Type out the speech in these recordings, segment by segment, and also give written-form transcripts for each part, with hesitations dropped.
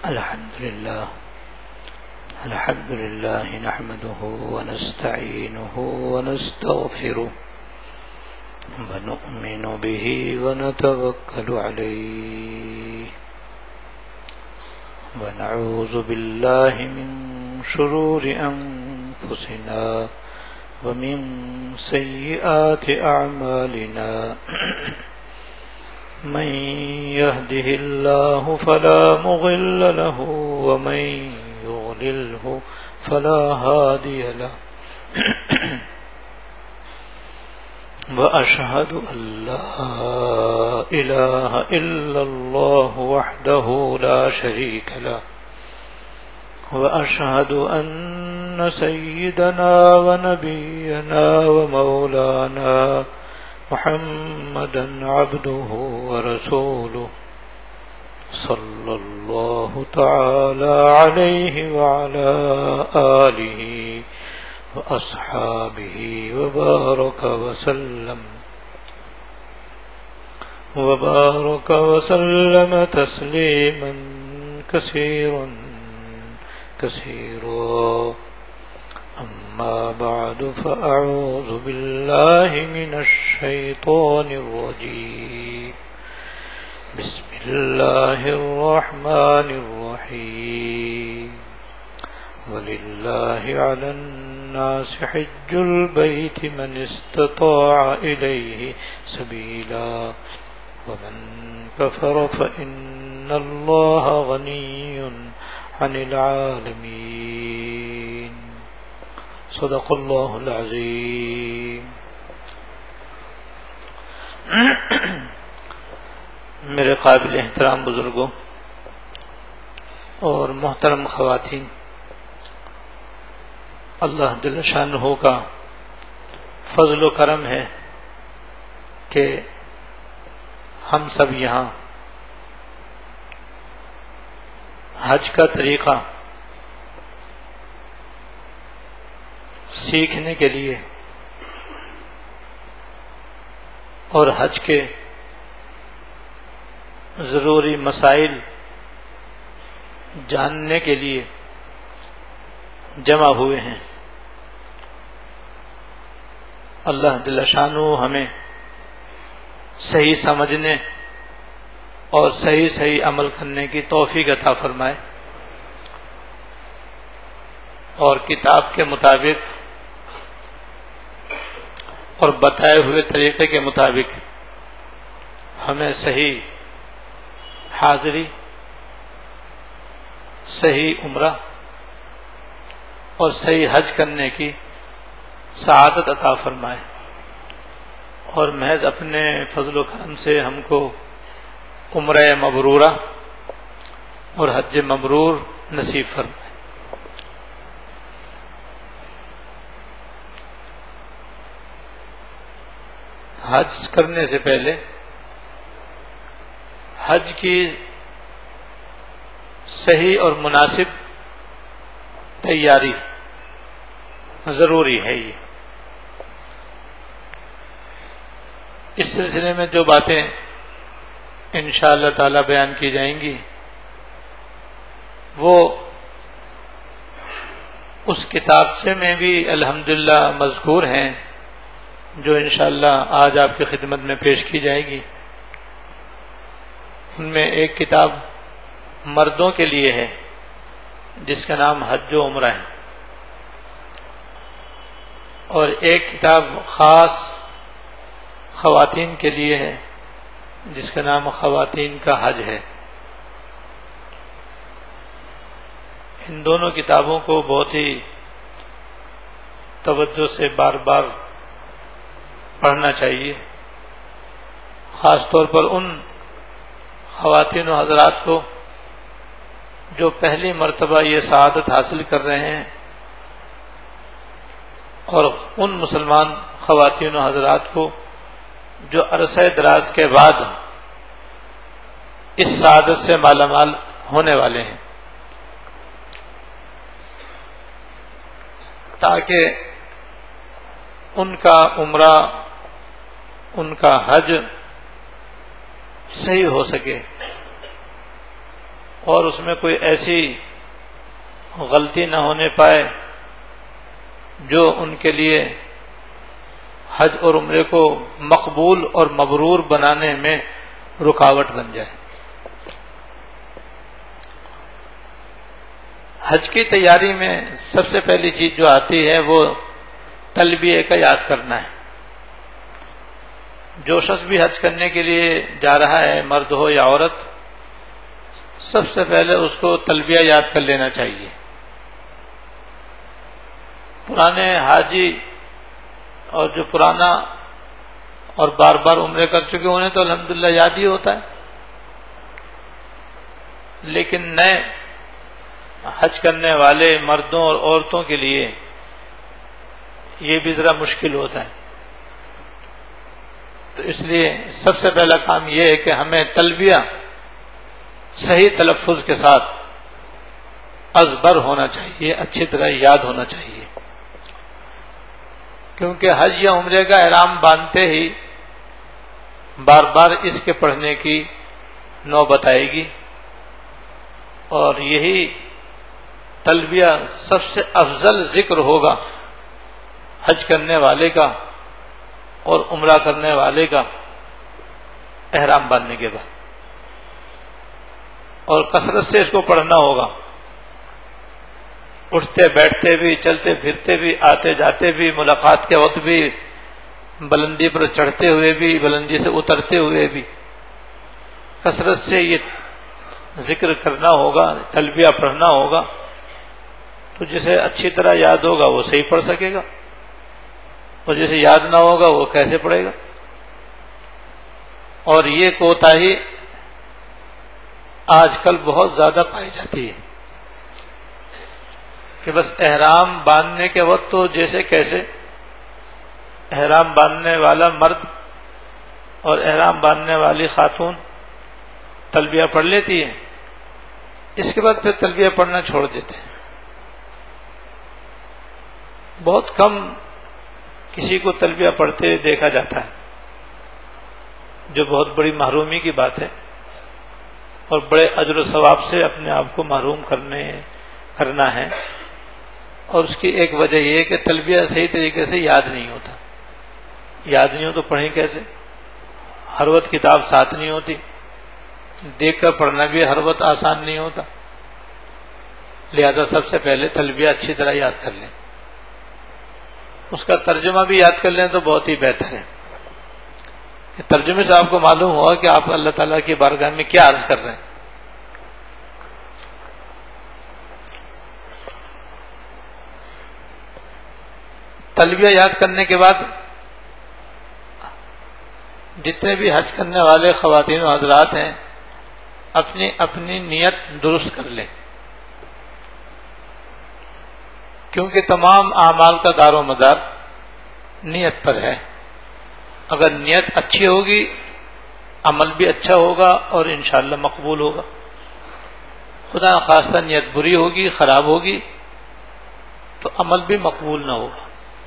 الحمد لله نحمده ونستعينه ونستغفره ونؤمن به ونتوكل عليه ونعوذ بالله من شرور أنفسنا ومن سيئات أعمالنا من يهده الله فلا مضل له ومن يضلله فلا هادي له وأشهد أن لا إله إلا الله وحده لا شريك له وأشهد أن سيدنا ونبينا ومولانا محمدا عبده ورسوله صلى الله تعالى عليه وعلى آله وأصحابه وبارك وسلم تسليما كثيرا أما بعد فأعوذ بالله من الشيطان الرجيم بسم الله الرحمن الرحيم ولله على الناس حج البيت من استطاع إليه سبيلا ومن كفر فإن الله غني عن العالمين صدق الله العظيم. میرے قابل احترام بزرگوں اور محترم خواتین، اللہ جل شانہ کا فضل و کرم ہے کہ ہم سب یہاں حج کا طریقہ سیکھنے کے لیے اور حج کے ضروری مسائل جاننے کے لیے جمع ہوئے ہیں. اللہ جل شانہ ہمیں صحیح سمجھنے اور صحیح عمل کرنے کی توفیق عطا فرمائے اور کتاب کے مطابق اور بتائے ہوئے طریقے کے مطابق ہمیں صحیح حاضری، صحیح عمرہ اور صحیح حج کرنے کی سعادت عطا فرمائے اور محض اپنے فضل و کرم سے ہم کو عمرہ مبرورہ اور حج مبرور نصیب فرمائے. حج کرنے سے پہلے حج کی صحیح اور مناسب تیاری ضروری ہے. یہ اس سلسلے میں جو باتیں انشاءاللہ تعالی بیان کی جائیں گی وہ اس کتابچے میں بھی الحمدللہ مذکور ہیں جو انشاءاللہ آج آپ کی خدمت میں پیش کی جائے گی. ان میں ایک کتاب مردوں کے لیے ہے جس کا نام حج و عمرہ ہے، اور ایک کتاب خاص خواتین کے لیے ہے جس کا نام خواتین کا حج ہے. ان دونوں کتابوں کو بہت ہی توجہ سے بار بار پڑھنا چاہیے، خاص طور پر ان خواتین و حضرات کو جو پہلی مرتبہ یہ سعادت حاصل کر رہے ہیں، اور ان مسلمان خواتین و حضرات کو جو عرصہ دراز کے بعد اس سعادت سے مالا مال ہونے والے ہیں، تاکہ ان کا عمرہ، ان کا حج صحیح ہو سکے، اور اس میں کوئی ایسی غلطی نہ ہونے پائے جو ان کے لیے حج اور عمرے کو مقبول اور مبرور بنانے میں رکاوٹ بن جائے۔ حج کی تیاری میں سب سے پہلی چیز جو آتی ہے وہ تلبیہ کا یاد کرنا ہے۔ جو شخص بھی حج کرنے کے لیے جا رہا ہے، مرد ہو یا عورت، سب سے پہلے اس کو تلبیہ یاد کر لینا چاہیے۔ پرانے حاجی اور جو پرانا اور بار بار عمرے کر چکے انہیں تو الحمدللہ یاد ہی ہوتا ہے، لیکن نئے حج کرنے والے مردوں اور عورتوں کے لیے یہ بھی ذرا مشکل ہوتا ہے۔ تو اس لیے سب سے پہلا کام یہ ہے کہ ہمیں تلبیہ صحیح تلفظ کے ساتھ ازبر ہونا چاہیے، اچھی طرح یاد ہونا چاہیے، کیونکہ حج یا عمرے کا احرام باندھتے ہی بار بار اس کے پڑھنے کی نوبت آئے گی، اور یہی تلبیہ سب سے افضل ذکر ہوگا حج کرنے والے کا اور عمرہ کرنے والے کا احرام باندھنے کے بعد، اور کثرت سے اس کو پڑھنا ہوگا، اٹھتے بیٹھتے بھی، چلتے پھرتے بھی، آتے جاتے بھی، ملاقات کے وقت بھی، بلندی پر چڑھتے ہوئے بھی، بلندی سے اترتے ہوئے بھی کثرت سے یہ ذکر کرنا ہوگا، تلبیہ پڑھنا ہوگا۔ تو جسے اچھی طرح یاد ہوگا وہ صحیح پڑھ سکے گا، اور جسے یاد نہ ہوگا وہ کیسے پڑھے گا۔ اور یہ کوتاہی آج کل بہت زیادہ پائی جاتی ہے کہ بس احرام باندھنے کے وقت تو جیسے کیسے احرام باندھنے والا مرد اور احرام باندھنے والی خاتون تلبیہ پڑھ لیتی ہے، اس کے بعد پھر تلبیہ پڑھنا چھوڑ دیتے ہیں۔ بہت کم کسی کو تلبیہ پڑھتے دیکھا جاتا ہے، جو بہت بڑی محرومی کی بات ہے، اور بڑے اجر و ثواب سے اپنے آپ کو محروم کرنا ہے۔ اور اس کی ایک وجہ یہ ہے کہ تلبیہ صحیح طریقے سے یاد نہیں ہوتا، یاد نہیں ہو تو پڑھیں کیسے؟ ہر وقت کتاب ساتھ نہیں ہوتی، دیکھ کر پڑھنا بھی ہر وقت آسان نہیں ہوتا، لہذا سب سے پہلے تلبیہ اچھی طرح یاد کر لیں، اس کا ترجمہ بھی یاد کر لیں تو بہت ہی بہتر ہے۔ ترجمے سے آپ کو معلوم ہوا کہ آپ اللہ تعالیٰ کی بارگاہ میں کیا عرض کر رہے ہیں۔ تلبیہ یاد کرنے کے بعد جتنے بھی حج کرنے والے خواتین و حضرات ہیں اپنی اپنی نیت درست کر لیں، کیونکہ تمام اعمال کا دار و مدار نیت پر ہے۔ اگر نیت اچھی ہوگی عمل بھی اچھا ہوگا اور انشاءاللہ مقبول ہوگا۔ خدا نخواستہ نیت بری ہوگی، خراب ہوگی تو عمل بھی مقبول نہ ہوگا۔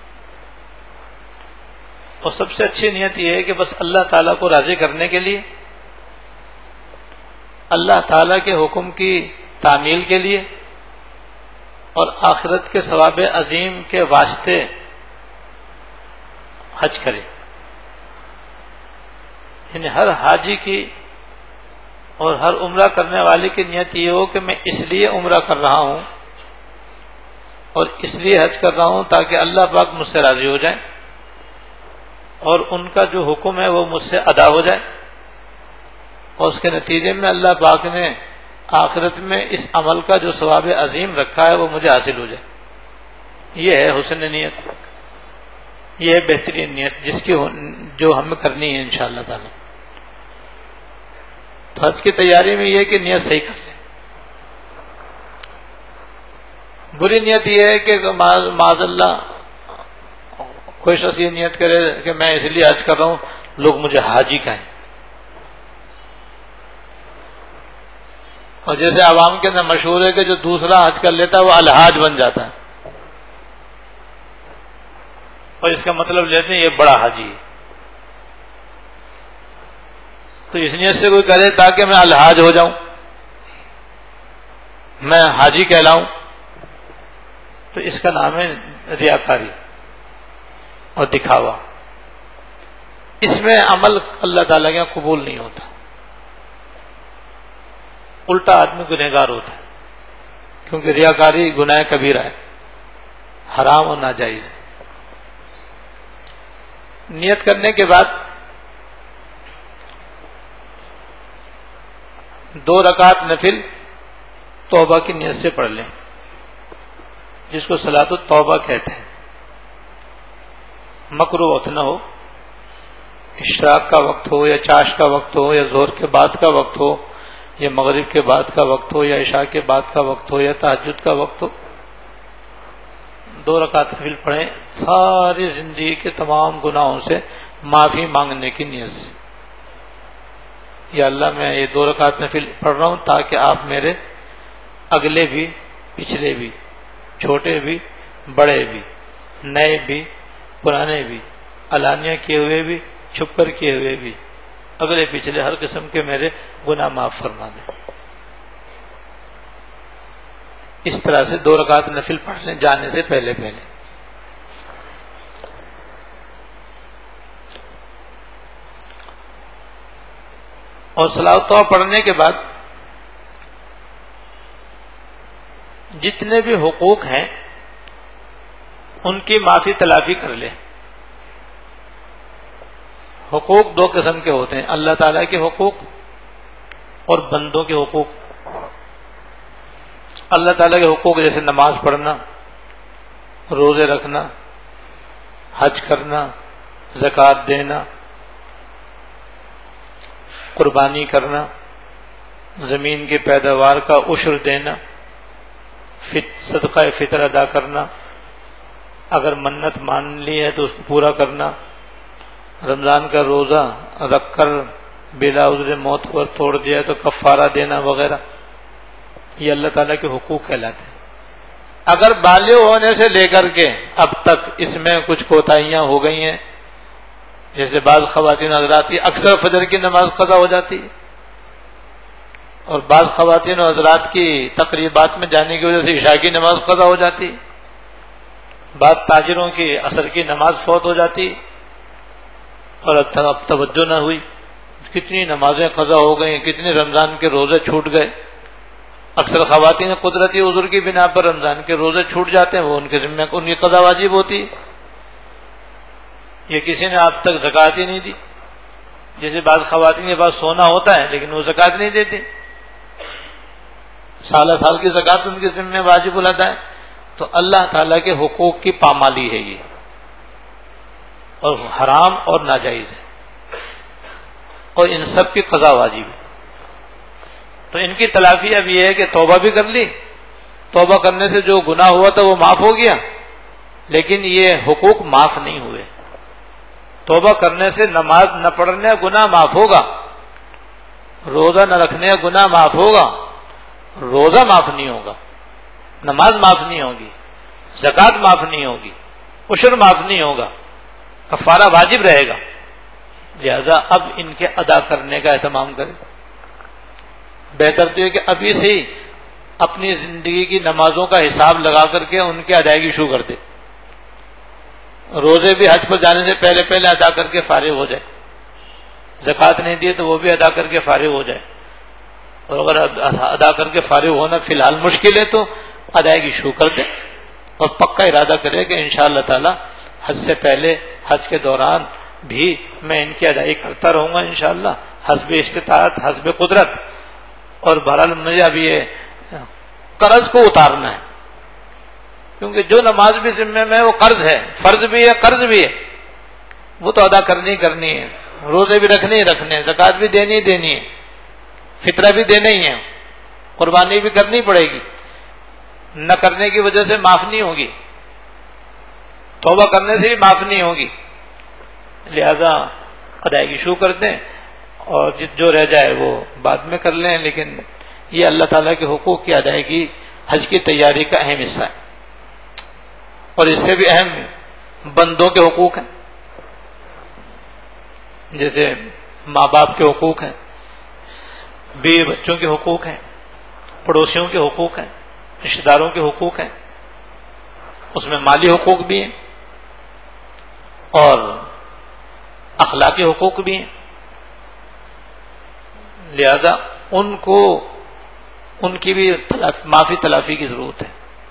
اور سب سے اچھی نیت یہ ہے کہ بس اللہ تعالیٰ کو راضی کرنے کے لیے، اللہ تعالیٰ کے حکم کی تعمیل کے لیے اور آخرت کے ثواب عظیم کے واسطے حج کرے۔ یعنی ہر حاجی کی اور ہر عمرہ کرنے والے کی نیت یہ ہو کہ میں اس لیے عمرہ کر رہا ہوں اور اس لیے حج کر رہا ہوں تاکہ اللہ پاک مجھ سے راضی ہو جائے اور ان کا جو حکم ہے وہ مجھ سے ادا ہو جائے، اور اس کے نتیجے میں اللہ پاک نے آخرت میں اس عمل کا جو ثواب عظیم رکھا ہے وہ مجھے حاصل ہو جائے۔ یہ ہے حسن نیت، یہ ہے بہترین نیت جو ہمیں کرنی ہے انشاءاللہ تعالی۔ تو حج کی تیاری میں یہ کہ نیت صحیح کر لیں۔ بری نیت یہ ہے کہ معاذ اللہ کوئی شخص یہ نیت کرے کہ میں اس لیے حج کر رہا ہوں لوگ مجھے حاجی کہیں، اور جیسے عوام کے اندر مشہور ہے کہ جو دوسرا حج کر لیتا ہے وہ الحاج بن جاتا ہے، اور اس کا مطلب لیتے ہیں یہ بڑا حاجی ہے۔ تو اس نیت سے کوئی کرے تاکہ میں الحاج ہو جاؤں میں حاجی کہلاؤں تو اس کا نام ہے ریاکاری اور دکھاوا. اس میں عمل اللہ تعالیٰ کے یہاں قبول نہیں ہوتا، الٹا آدمی گنہگار ہوتا ہے، کیونکہ ریاکاری گناہ کبیرہ ہے، حرام اور ناجائز ہے. نیت کرنے کے بعد 2 رکعت نفل توبہ کی نیت سے پڑھ لیں، جس کو صلاۃ التوبہ کہتے ہیں. مکروہ وقت نہ ہو، اشراق کا وقت ہو یا چاش کا وقت ہو یا ظہر کے بعد کا وقت ہو یا مغرب کے بعد کا وقت ہو یا عشاء کے بعد کا وقت ہو یا تہجد کا وقت ہو، 2 رکعت نفل پڑھیں ساری زندگی کے تمام گناہوں سے معافی مانگنے کی نیت سے. یا اللہ میں یہ 2 رکعت نفل پڑھ رہا ہوں تاکہ آپ میرے اگلے بھی، پچھلے بھی، چھوٹے بھی، بڑے بھی، نئے بھی، پرانے بھی، علانیہ کیے ہوئے بھی، چھپ کر کیے ہوئے بھی، اگلے پچھلے ہر قسم کے میرے گناہ معاف فرما دیں. اس طرح سے 2 رکعت نفل پڑھ لیں جانے سے پہلے پہلے. اور صلاۃ التوبہ پڑھنے کے بعد جتنے بھی حقوق ہیں ان کی معافی تلافی کر لیں. حقوق 2 قسم کے ہوتے ہیں، اللہ تعالیٰ کے حقوق اور بندوں کے حقوق. اللہ تعالیٰ کے حقوق جیسے نماز پڑھنا، روزے رکھنا، حج کرنا، زکوٰۃ دینا، قربانی کرنا، زمین کی پیداوار کا عشر دینا، صدقہ فطر ادا کرنا، اگر منت مان لی ہے تو اس کو پورا کرنا، رمضان کا روزہ رکھ کر بلا عذر معتبر توڑ دیا تو کفارہ دینا وغیرہ، یہ اللہ تعالیٰ کے حقوق کہلاتے ہیں. اگر بالغ ہونے سے لے کر کے اب تک اس میں کچھ کوتاہیاں ہو گئی ہیں، جیسے بعض خواتین حضرات کی اکثر فجر کی نماز قضا ہو جاتی ہے، اور بعض خواتین و حضرات کی تقریبات میں جانے کی وجہ سے عشاء کی نماز قضا ہو جاتی، بعض تاجروں کی عصر کی نماز فوت ہو جاتی اور اب توجہ نہ ہوئی، کتنی نمازیں قضا ہو گئیں، کتنے رمضان کے روزے چھوٹ گئے. اکثر خواتین قدرتی عذر کی بنا پر رمضان کے روزے چھوٹ جاتے ہیں، وہ ان کے ذمہ ان کی قضا واجب ہوتی ہے. یہ کسی نے اب تک زکوٰۃ ہی نہیں دی، جیسے بعض خواتین کے پاس سونا ہوتا ہے لیکن وہ زکوٰۃ نہیں دیتے، سالہ سال کی زکوٰۃ ان کے ذمہ واجب الادا ہے. تو اللہ تعالیٰ کے حقوق کی پامالی ہے یہ، اور حرام اور ناجائز ہے، اور ان سب کی قضا واجب ہے. تو ان کی تلافی اب یہ ہے کہ توبہ بھی کر لی، توبہ کرنے سے جو گناہ ہوا تھا وہ معاف ہو گیا، لیکن یہ حقوق معاف نہیں ہوئے. توبہ کرنے سے نماز نہ پڑھنے کا گناہ معاف ہوگا، روزہ نہ رکھنے کا گناہ معاف ہوگا، روزہ معاف نہیں ہوگا، نماز معاف نہیں ہوگی، زکوٰۃ معاف نہیں ہوگی، عشر معاف نہیں ہوگا، کفارہ واجب رہے گا. لہذا اب ان کے ادا کرنے کا اہتمام کریں. بہتر تو یہ کہ ابھی سے ہی اپنی زندگی کی نمازوں کا حساب لگا کر کے ان کی ادائیگی شروع کر دے. روزے بھی حج پر جانے سے پہلے پہلے ادا کر کے فارغ ہو جائے، زکوٰۃ نہیں دیے تو وہ بھی ادا کر کے فارغ ہو جائے. اور اگر ادا کر کے فارغ ہونا فی الحال مشکل ہے تو ادائیگی شروع کر دے، اور پکا ارادہ کرے کہ انشاءاللہ تعالی حج سے پہلے، حج کے دوران بھی میں ان کی ادائیگی کرتا رہوں گا انشاءاللہ، حسب استطاعت، حسب قدرت. اور بہرحال مجھے اب یہ قرض کو اتارنا ہے، کیونکہ جو نماز بھی ذمہ میں ہے وہ قرض ہے، فرض بھی ہے قرض بھی ہے، وہ تو ادا کرنی ہے. روزے بھی رکھنے ہی رکھنے ہیں، زکوٰۃ بھی دینی ہی دینی ہے، فطرہ بھی دینا ہی ہے، قربانی بھی کرنی پڑے گی، نہ کرنے کی وجہ سے معاف نہیں ہوگی، توبہ کرنے سے بھی معاف نہیں ہوگی. لہذا ادائیگی شروع کر دیں، اور جو رہ جائے وہ بعد میں کر لیں. لیکن یہ اللہ تعالیٰ کے حقوق کی ادائیگی حج کی تیاری کا اہم حصہ ہے. اور اس سے بھی اہم بندوں کے حقوق ہیں، جیسے ماں باپ کے حقوق ہیں، بیوی بچوں کے حقوق ہیں، پڑوسیوں کے حقوق ہیں، رشتہ داروں کے حقوق ہیں، اس میں مالی حقوق بھی ہیں اور اخلاقی حقوق بھی ہیں، لہذا ان کو ان کی بھی معافی تلافی کی ضرورت ہے۔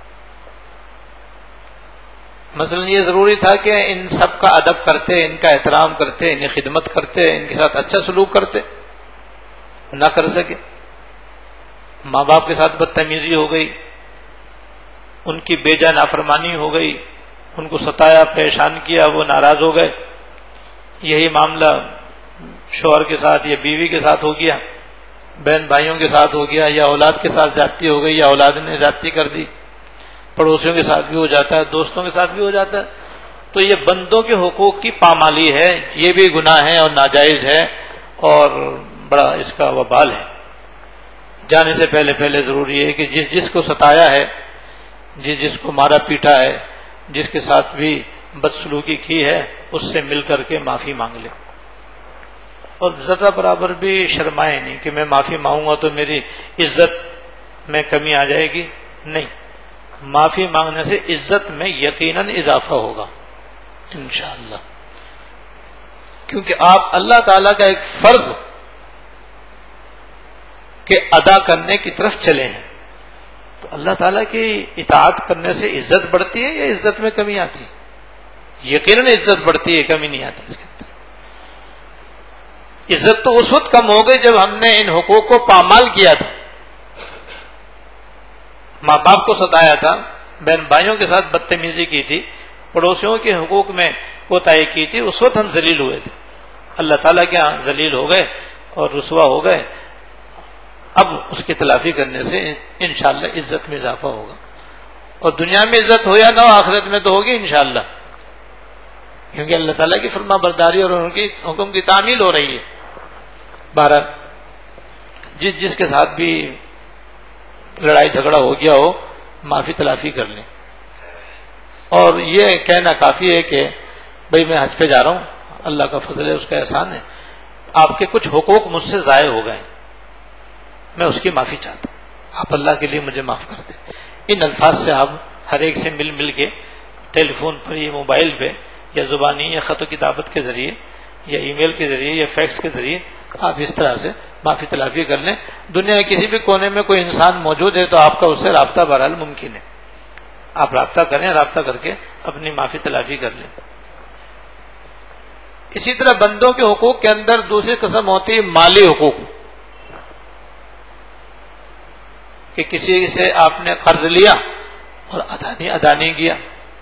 مثلا یہ ضروری تھا کہ ان سب کا ادب کرتے، ان کا احترام کرتے، ان کی خدمت کرتے، ان کے ساتھ اچھا سلوک کرتے، نہ کر سکے، ماں باپ کے ساتھ بدتمیزی ہو گئی، ان کی بے جا نافرمانی ہو گئی، ان کو ستایا، پریشان کیا، وہ ناراض ہو گئے، یہی معاملہ شوہر کے ساتھ یا بیوی کے ساتھ ہو گیا، بہن بھائیوں کے ساتھ ہو گیا، یا اولاد کے ساتھ زیادتی ہو گئی، یا اولاد نے زیادتی کر دی، پڑوسیوں کے ساتھ بھی ہو جاتا ہے، دوستوں کے ساتھ بھی ہو جاتا ہے، تو یہ بندوں کے حقوق کی پامالی ہے، یہ بھی گناہ ہے اور ناجائز ہے اور بڑا اس کا وبال ہے۔ جانے سے پہلے ضروری ہے کہ جس کو ستایا ہے، جس کو مارا پیٹا ہے، جس کے ساتھ بھی بدسلوکی کی ہے، اس سے مل کر کے معافی مانگ لے، اور ذرہ برابر بھی شرمائے نہیں کہ میں معافی مانگوں گا تو میری عزت میں کمی آ جائے گی، نہیں، معافی مانگنے سے عزت میں یقیناً اضافہ ہوگا انشاءاللہ، کیونکہ آپ اللہ تعالیٰ کا ایک فرض کے ادا کرنے کی طرف چلے ہیں، تو اللہ تعالیٰ کی اطاعت کرنے سے عزت بڑھتی ہے یا عزت میں کمی آتی ہے؟ یقیناً عزت بڑھتی ہے، کمی نہیں آتی اس کے اندر۔ عزت تو اس وقت کم ہو گئی جب ہم نے ان حقوق کو پامال کیا تھا، ماں باپ کو ستایا تھا، بہن بھائیوں کے ساتھ بدتمیزی کی تھی، پڑوسیوں کے حقوق میں کوتاہی کی تھی، اس وقت ہم ذلیل ہوئے تھے، اللہ تعالیٰ کے ہاں ذلیل ہو گئے اور رسوا ہو گئے۔ اب اس کی تلافی کرنے سے انشاءاللہ عزت میں اضافہ ہوگا، اور دنیا میں عزت ہو یا نہ ہو، آخرت میں تو ہوگی انشاءاللہ، کیونکہ اللہ تعالیٰ کی فرما برداری اور ان کی حکم کی تعمیل ہو رہی ہے۔ بہرحال جس کے ساتھ بھی لڑائی جھگڑا ہو گیا ہو، معافی تلافی کر لیں، اور یہ کہنا کافی ہے کہ بھئی میں حج پہ جا رہا ہوں، اللہ کا فضل ہے، اس کا احسان ہے، آپ کے کچھ حقوق مجھ سے ضائع ہو گئے، میں اس کی معافی چاہتا ہوں، آپ اللہ کے لیے مجھے معاف کر دیں۔ ان الفاظ سے آپ ہر ایک سے مل کے ٹیلی فون پر یا موبائل پہ یا زبانی یا خط و کتابت کے ذریعے یا ای میل کے ذریعے یا فیکس کے ذریعے آپ اس طرح سے معافی تلافی کر لیں۔ دنیا کے کسی بھی کونے میں کوئی انسان موجود ہے تو آپ کا اس سے رابطہ بہرحال ممکن ہے، آپ رابطہ کریں، رابطہ کر کے اپنی معافی تلافی کر لیں۔ اسی طرح بندوں کے حقوق کے اندر دوسری قسم ہوتی ہے مالی حقوق، کہ کسی سے آپ نے قرض لیا اور ادا نہیں کیا،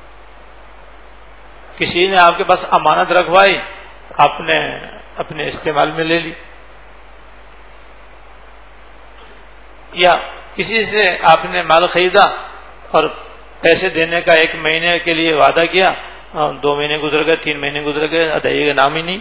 کسی نے آپ کے پاس امانت رکھوائی، آپ نے اپنے استعمال میں لے لی، یا کسی سے آپ نے مال خریدا اور پیسے دینے کا 1 مہینے کے لیے وعدہ کیا، 2 مہینے گزر گئے، 3 مہینے گزر گئے، ادائیگی کا نام ہی نہیں۔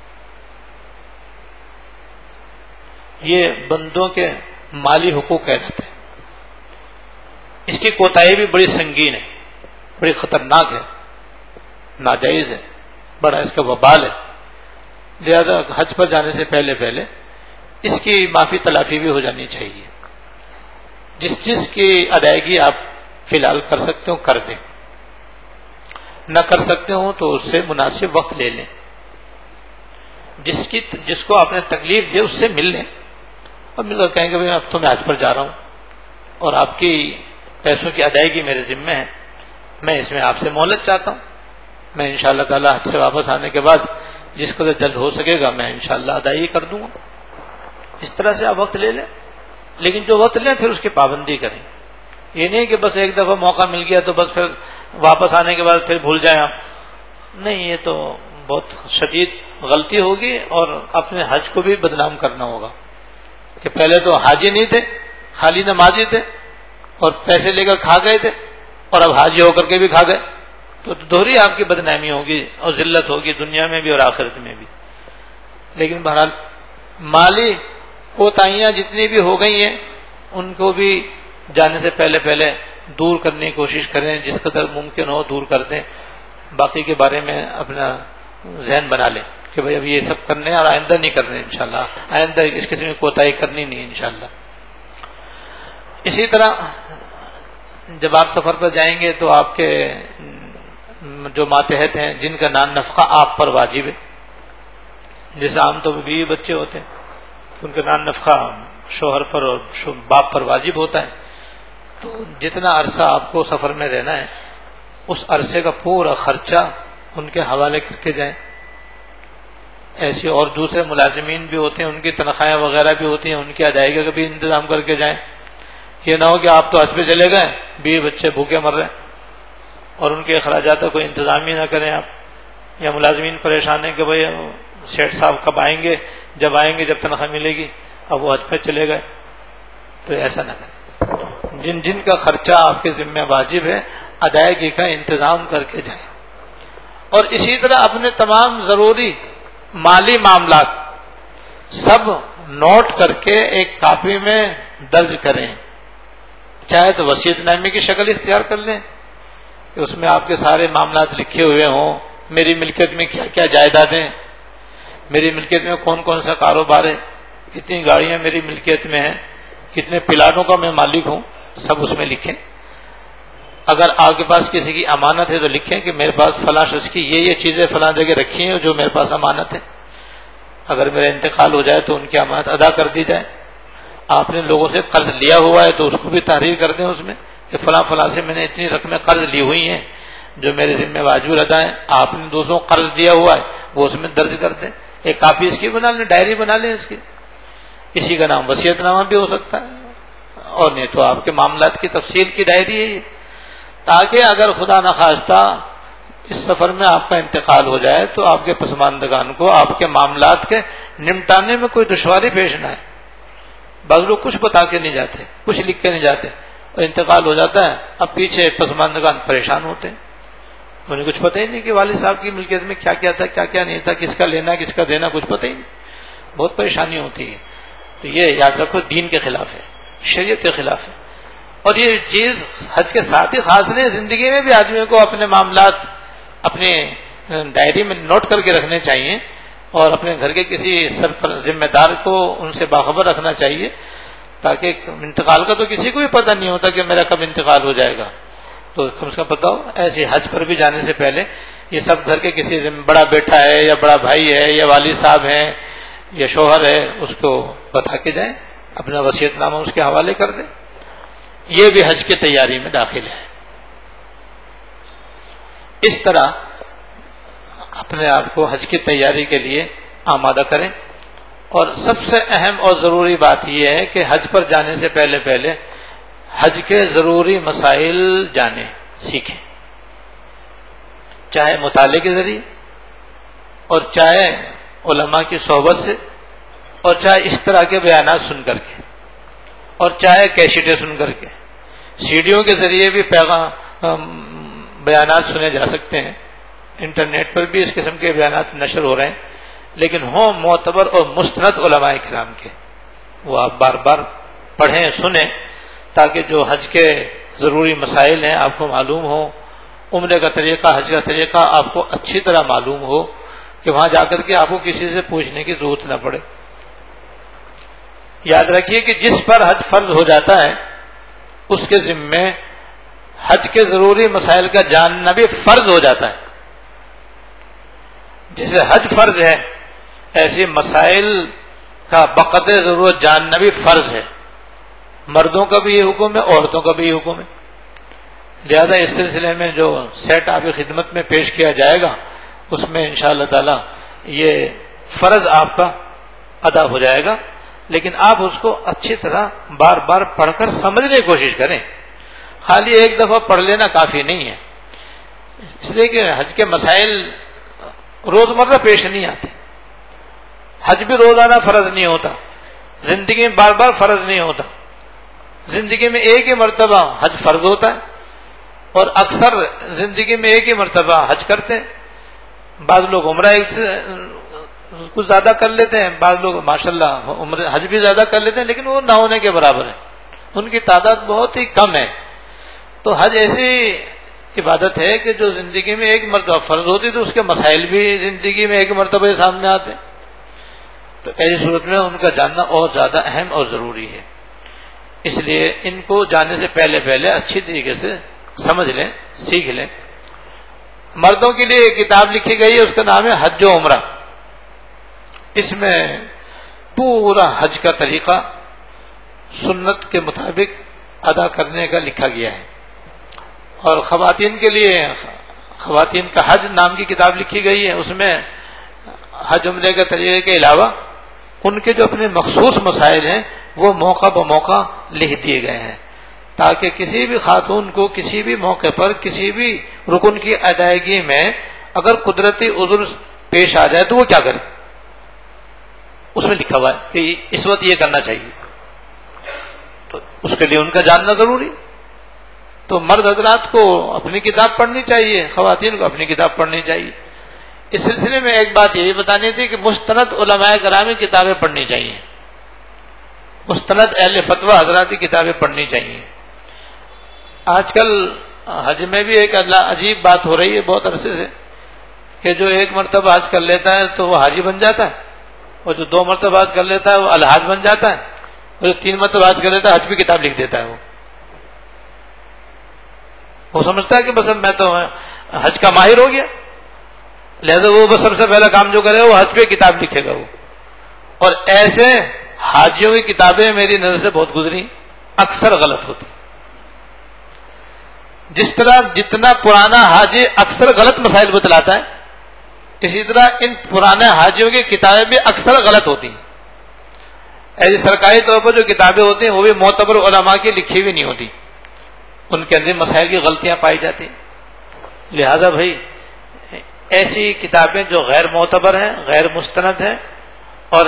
یہ بندوں کے مالی حقوق کہلاتے ہیں، اس کی کوتاہی بھی بڑی سنگین ہے، بڑی خطرناک ہے، ناجائز ہے، بڑا اس کا وبال ہے، لہذا حج پر جانے سے پہلے اس کی معافی تلافی بھی ہو جانی چاہیے۔ جس کی ادائیگی آپ فی الحال کر سکتے ہو کر دیں، نہ کر سکتے ہو تو اس سے مناسب وقت لے لیں، جس کو آپ نے تکلیف دی اس سے مل لیں، اور مل کر کہیں گے بھائی اب تو میں حج پر جا رہا ہوں اور آپ کی پیسوں کی ادائیگی میرے ذمہ ہے، میں اس میں آپ سے مہلت چاہتا ہوں، میں انشاءاللہ تعالی حج سے واپس آنے کے بعد جس قدر جلد ہو سکے گا میں انشاءاللہ ادائیگی کر دوں گا۔ اس طرح سے آپ وقت لے لیں، لیکن جو وقت لیں پھر اس کی پابندی کریں، یہ نہیں کہ بس ایک دفعہ موقع مل گیا تو بس پھر واپس آنے کے بعد پھر بھول جائیں آپ، نہیں، یہ تو بہت شدید غلطی ہوگی اور اپنے حج کو بھی بدنام کرنا ہوگا کہ پہلے تو حاجی نہیں تھے، خالی نمازی تھے اور پیسے لے کر کھا گئے تھے، اور اب حاجی ہو کر کے بھی کھا گئے، تو دوہری آپ کی بدنامی ہوگی اور ذلت ہوگی دنیا میں بھی اور آخرت میں بھی۔ لیکن بہرحال مالی کوتاہیاں جتنی بھی ہو گئی ہیں ان کو بھی جانے سے پہلے دور کرنے کی کوشش کریں، جس قدر ممکن ہو دور کر دیں، باقی کے بارے میں اپنا ذہن بنا لیں کہ بھئی اب یہ سب کرنے اور آئندہ نہیں کرنے، انشاءاللہ آئندہ اس قسم کی کوتاہی کرنی نہیں انشاءاللہ۔ اسی طرح جب آپ سفر پر جائیں گے تو آپ کے جو ماتحت ہیں جن کا نان نفقہ آپ پر واجب ہے، جیسے عام طور پر بیوی بچے ہوتے ہیں تو ان کا نان نفقہ شوہر پر اور باپ پر واجب ہوتا ہے، تو جتنا عرصہ آپ کو سفر میں رہنا ہے اس عرصے کا پورا خرچہ ان کے حوالے کر کے جائیں۔ ایسے اور دوسرے ملازمین بھی ہوتے ہیں، ان کی تنخواہیں وغیرہ بھی ہوتی ہیں، ان کی ادائیگی کا بھی انتظام کر کے جائیں۔ یہ نہ ہو کہ آپ تو حج پہ چلے گئے، بیوی بچے بھوکے مر رہے ہیں اور ان کے اخراجات کا کوئی انتظام ہی نہ کریں آپ، یا ملازمین پریشان ہیں کہ بھئی سیٹھ صاحب کب آئیں گے، جب آئیں گے جب تنخواہ ملے گی، اب وہ حج پہ چلے گئے، تو ایسا نہ کریں۔ جن جن کا خرچہ آپ کے ذمہ واجب ہے ادائیگی کا انتظام کر کے جائیں، اور اسی طرح اپنے تمام ضروری مالی معاملات سب نوٹ کر کے ایک کاپی میں درج کریں، چاہے تو وصیت نامے کی شکل اختیار کر لیں کہ اس میں آپ کے سارے معاملات لکھے ہوئے ہوں، میری ملکیت میں کیا کیا جائیدادیں، میری ملکیت میں کون کون سا کاروبار ہے، کتنی گاڑیاں میری ملکیت میں ہیں، کتنے پلاٹوں کا میں مالک ہوں، سب اس میں لکھیں۔ اگر آپ کے پاس کسی کی امانت ہے تو لکھیں کہ میرے پاس فلاں شخص کی یہ چیزیں فلاں جگہ رکھی ہیں جو میرے پاس امانت ہے، اگر میرا انتقال ہو جائے تو ان کی امانت ادا کر دی جائے۔ آپ نے لوگوں سے قرض لیا ہوا ہے تو اس کو بھی تحریر کر دیں اس میں کہ فلاں فلاں سے میں نے اتنی رقمیں قرض لی ہوئی ہیں جو میرے ذمہ واجب ادا ہیں، آپ نے دوسروں کو قرض دیا ہوا ہے وہ اس میں درج کر دیں، ایک کاپی اس کی بنا لیں، ڈائری بنا لیں اس کی، اسی کا نام وصیت نامہ بھی ہو سکتا ہے، اور نہیں تو آپ کے معاملات کی تفصیل کی ڈائری ہے یہ، تاکہ اگر خدا نخواستہ اس سفر میں آپ کا انتقال ہو جائے تو آپ کے پسماندگان کو آپ کے معاملات کے نمٹانے میں کوئی دشواری پیش نہ آئے۔ بعض لوگ کچھ بتا کے نہیں جاتے، کچھ لکھ کے نہیں جاتے، اور انتقال ہو جاتا ہے، اب پیچھے پسماندگان پریشان ہوتے ہیں، انہیں کچھ پتہ ہی نہیں کہ والد صاحب کی ملکیت میں کیا کیا تھا، کیا کیا نہیں تھا، کس کا لینا کس کا دینا، کچھ پتہ ہی نہیں، بہت پریشانی ہوتی ہے۔ تو یہ یاد رکھو دین کے خلاف ہے، شریعت کے خلاف ہے، اور یہ چیز حج کے ساتھ ہی خاص نہیں، زندگی میں بھی آدمی کو اپنے معاملات اپنے ڈائری میں نوٹ کر کے رکھنے چاہیے، اور اپنے گھر کے کسی ذمہ دار کو ان سے باخبر رکھنا چاہیے، تاکہ انتقال کا تو کسی کو بھی پتہ نہیں ہوتا کہ میرا کب انتقال ہو جائے گا، تو کم سے کم پتہ ہو ایسے حج پر بھی جانے سے پہلے یہ سب گھر کے کسی بڑا بیٹا ہے یا بڑا بھائی ہے یا والد صاحب ہیں یا شوہر ہے اس کو بتا کے جائیں، اپنا وصیت نامہ اس کے حوالے کر دیں۔ یہ بھی حج کی تیاری میں داخل ہے۔ اس طرح اپنے آپ کو حج کی تیاری کے لیے آمادہ کریں، اور سب سے اہم اور ضروری بات یہ ہے کہ حج پر جانے سے پہلے حج کے ضروری مسائل جانیں، سیکھیں، چاہے مطالعے کے ذریعے، اور چاہے علماء کی صحبت سے، اور چاہے اس طرح کے بیانات سن کر کے، اور چاہے کیسٹیں سن کر کے، سیڈیوں کے ذریعے بھی بیانات سنے جا سکتے ہیں، انٹرنیٹ پر بھی اس قسم کے بیانات نشر ہو رہے ہیں، لیکن ہوں معتبر اور مستند علماء کرام کے، وہ آپ بار بار پڑھیں سنیں، تاکہ جو حج کے ضروری مسائل ہیں آپ کو معلوم ہوں، عمرے کا طریقہ حج کا طریقہ آپ کو اچھی طرح معلوم ہو، کہ وہاں جا کر کے آپ کو کسی سے پوچھنے کی ضرورت نہ پڑے۔ یاد رکھیے کہ جس پر حج فرض ہو جاتا ہے اس کے ذمے حج کے ضروری مسائل کا جاننا بھی فرض ہو جاتا ہے۔ جیسے حج فرض ہے ایسے مسائل کا بقدر ضرورت جاننا بھی فرض ہے، مردوں کا بھی یہ حکم ہے، عورتوں کا بھی یہ حکم ہے۔ لہذا اس سلسلے میں جو سیٹ آپ کی خدمت میں پیش کیا جائے گا اس میں انشاءاللہ تعالی یہ فرض آپ کا ادا ہو جائے گا، لیکن آپ اس کو اچھی طرح بار بار پڑھ کر سمجھنے کی کوشش کریں، خالی ایک دفعہ پڑھ لینا کافی نہیں ہے، اس لیے کہ حج کے مسائل روزمرہ پیش نہیں آتے، حج بھی روزانہ فرض نہیں ہوتا، زندگی میں بار بار فرض نہیں ہوتا، زندگی میں ایک ہی مرتبہ حج فرض ہوتا ہے، اور اکثر زندگی میں ایک ہی مرتبہ حج کرتے ہیں۔ بعض لوگ عمرہ کچھ زیادہ کر لیتے ہیں، بعض لوگ ماشاءاللہ عمرہ حج بھی زیادہ کر لیتے ہیں، لیکن وہ نہ ہونے کے برابر ہے، ان کی تعداد بہت ہی کم ہے۔ تو حج ایسی عبادت ہے کہ جو زندگی میں ایک مرتبہ فرض ہوتی تو اس کے مسائل بھی زندگی میں ایک مرتبہ سامنے آتے، تو ایسی صورت میں ان کا جاننا اور زیادہ اہم اور ضروری ہے۔ اس لیے ان کو جانے سے پہلے پہلے اچھی طریقے سے سمجھ لیں، سیکھ لیں۔ مردوں کے لیے ایک کتاب لکھی گئی ہے، اس کا نام ہے حج و عمرہ۔ اس میں پورا حج کا طریقہ سنت کے مطابق ادا کرنے کا لکھا گیا ہے۔ اور خواتین کے لیے خواتین کا حج نام کی کتاب لکھی گئی ہے، اس میں حج عمرے کے طریقے کے علاوہ ان کے جو اپنے مخصوص مسائل ہیں وہ موقع بموقع لکھ دیے گئے ہیں، تاکہ کسی بھی خاتون کو کسی بھی موقع پر کسی بھی رکن کی ادائیگی میں اگر قدرتی عذر پیش آ جائے تو وہ کیا کرے۔ اس میں لکھا ہوا ہے کہ اس وقت یہ کرنا چاہیے، تو اس کے لیے ان کا جاننا ضروری۔ تو مرد حضرات کو اپنی کتاب پڑھنی چاہیے، خواتین کو اپنی کتاب پڑھنی چاہیے۔ اس سلسلے میں ایک بات یہی بتانی تھی کہ مستند علماء کرام کی کتابیں پڑھنی چاہیے، مستند اہل فتویٰ حضرات کی کتابیں پڑھنی چاہیے۔ آج کل حج میں بھی ایک عجیب بات ہو رہی ہے بہت عرصے سے، کہ جو ایک مرتبہ حج کر لیتا ہے تو وہ حاجی بن جاتا ہے، اور جو 2 مرتبہ حج کر لیتا ہے وہ الحاج بن جاتا ہے، اور جو 3 مرتبہ حج کر لیتا ہے حج کی کتاب لکھ دیتا ہے۔ وہ سمجھتا ہے کہ بس اب میں تو حج کا ماہر ہو گیا، لہذا وہ بس سب سے پہلا کام جو کرے وہ حج پہ کتاب لکھے گا وہ۔ اور ایسے حاجیوں کی کتابیں میری نظر سے بہت گزری، اکثر غلط ہوتی۔ جس طرح جتنا پرانا حاجی اکثر غلط مسائل بتلاتا ہے، اسی طرح ان پرانے حاجیوں کی کتابیں بھی اکثر غلط ہوتی ہیں۔ ایسی سرکاری طور پر جو کتابیں ہوتی ہیں وہ بھی معتبر علماء کی لکھی ہوئی نہیں ہوتی، ان کے اندر مسائل کی غلطیاں پائی جاتی ہیں۔ لہذا بھائی ایسی کتابیں جو غیر معتبر ہیں، غیر مستند ہیں اور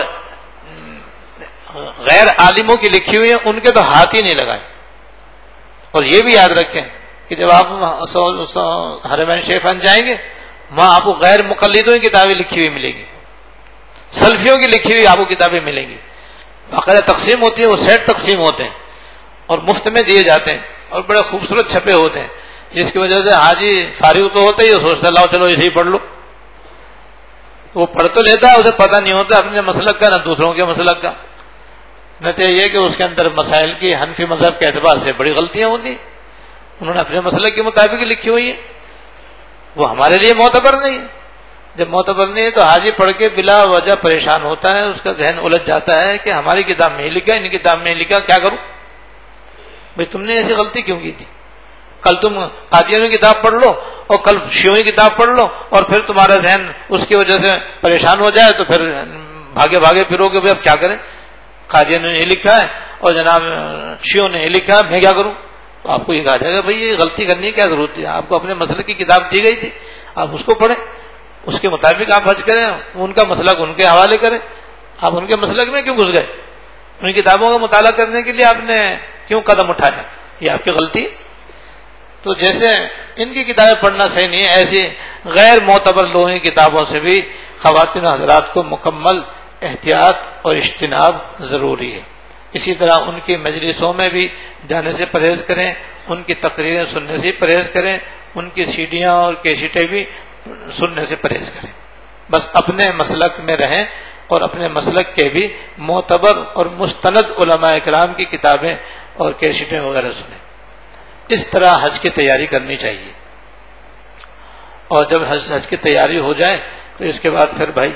غیر عالموں کی لکھی ہوئی ہیں، ان کے تو ہاتھ ہی نہیں لگائیں۔ اور یہ بھی یاد رکھیں کہ جب آپ حرمین شریفین جائیں گے وہاں آپ کو غیر مقلدوں کی کتابیں لکھی ہوئی ملیں گی، سلفیوں کی لکھی ہوئی آپ کو کتابیں ملیں گی، باقاعدہ تقسیم ہوتی ہے، وہ سیٹ تقسیم ہوتے ہیں اور مفت میں دیے جاتے ہیں اور بڑے خوبصورت چھپے ہوتے ہیں، جس کی وجہ سے حاجی فارغ تو ہوتا ہی سوچتا ہے لاؤ چلو اسے ہی پڑھ لو۔ وہ پڑھ تو لیتا ہے، اسے پتہ نہیں ہوتا اپنے مسلک کا نہ دوسروں کے مسلک کا۔ نتیجہ یہ کہ اس کے اندر مسائل کی حنفی مذہب کے اعتبار سے بڑی غلطیاں ہوتی، انہوں نے اپنے مسلک کے مطابق لکھی ہوئی ہیں، وہ ہمارے لیے معتبر نہیں ہے۔ جب معتبر نہیں ہے تو حاجی پڑھ کے بلا وجہ پریشان ہوتا ہے، اس کا ذہن الجھ جاتا ہے کہ ہماری کتاب میں ہی لکھا، ان کتاب میں ہی لکھا، کیا کروں بھائی، تم نے ایسی غلطی کیوں کی تھی؟ کل تم قادیانیوں کی کتاب پڑھ لو اور کل شیعوں کی کتاب پڑھ لو اور پھر تمہارا ذہن اس کی وجہ سے پریشان ہو جائے تو پھر بھاگے بھاگے پھرو کہ اب کیا کریں، قادیانیوں نے یہ لکھا ہے اور جناب شیعوں نے یہ لکھا ہے، میں کیا کروں؟ تو آپ کو یہ کہا جائے گا بھائی یہ غلطی کرنے کی کیا ضرورت تھی، آپ کو اپنے مسلک کی کتاب دی گئی تھی، آپ اس کو پڑھیں، اس کے مطابق آپ حج کریں، ان کا مسلک ان کے حوالے کریں۔ آپ ان کے مسلک میں کیوں گھس گئے؟ ان کتابوں کا مطالعہ کرنے کے لیے آپ نے کیوں قدم اٹھایا؟ یہ آپ کی غلطی ہے۔ تو جیسے ان کی کتابیں پڑھنا صحیح نہیں ہے، ایسی غیر معتبر لوگوں کی کتابوں سے بھی خواتین حضرات کو مکمل احتیاط اور اجتناب ضروری ہے۔ اسی طرح ان کی مجلسوں میں بھی جانے سے پرہیز کریں، ان کی تقریریں سننے سے پرہیز کریں، ان کی سیڈیاں اور کیسٹیں بھی سننے سے پرہیز کریں، بس اپنے مسلک میں رہیں اور اپنے مسلک کے بھی معتبر اور مستند علماء کرام کی کتابیں اور کیسٹیں وغیرہ سنیں۔ اس طرح حج کی تیاری کرنی چاہیے، اور جب حج کی تیاری ہو جائے تو اس کے بعد پھر بھائی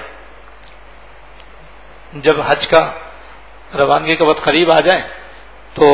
جب حج کا روانگی کا وقت قریب آ جائے تو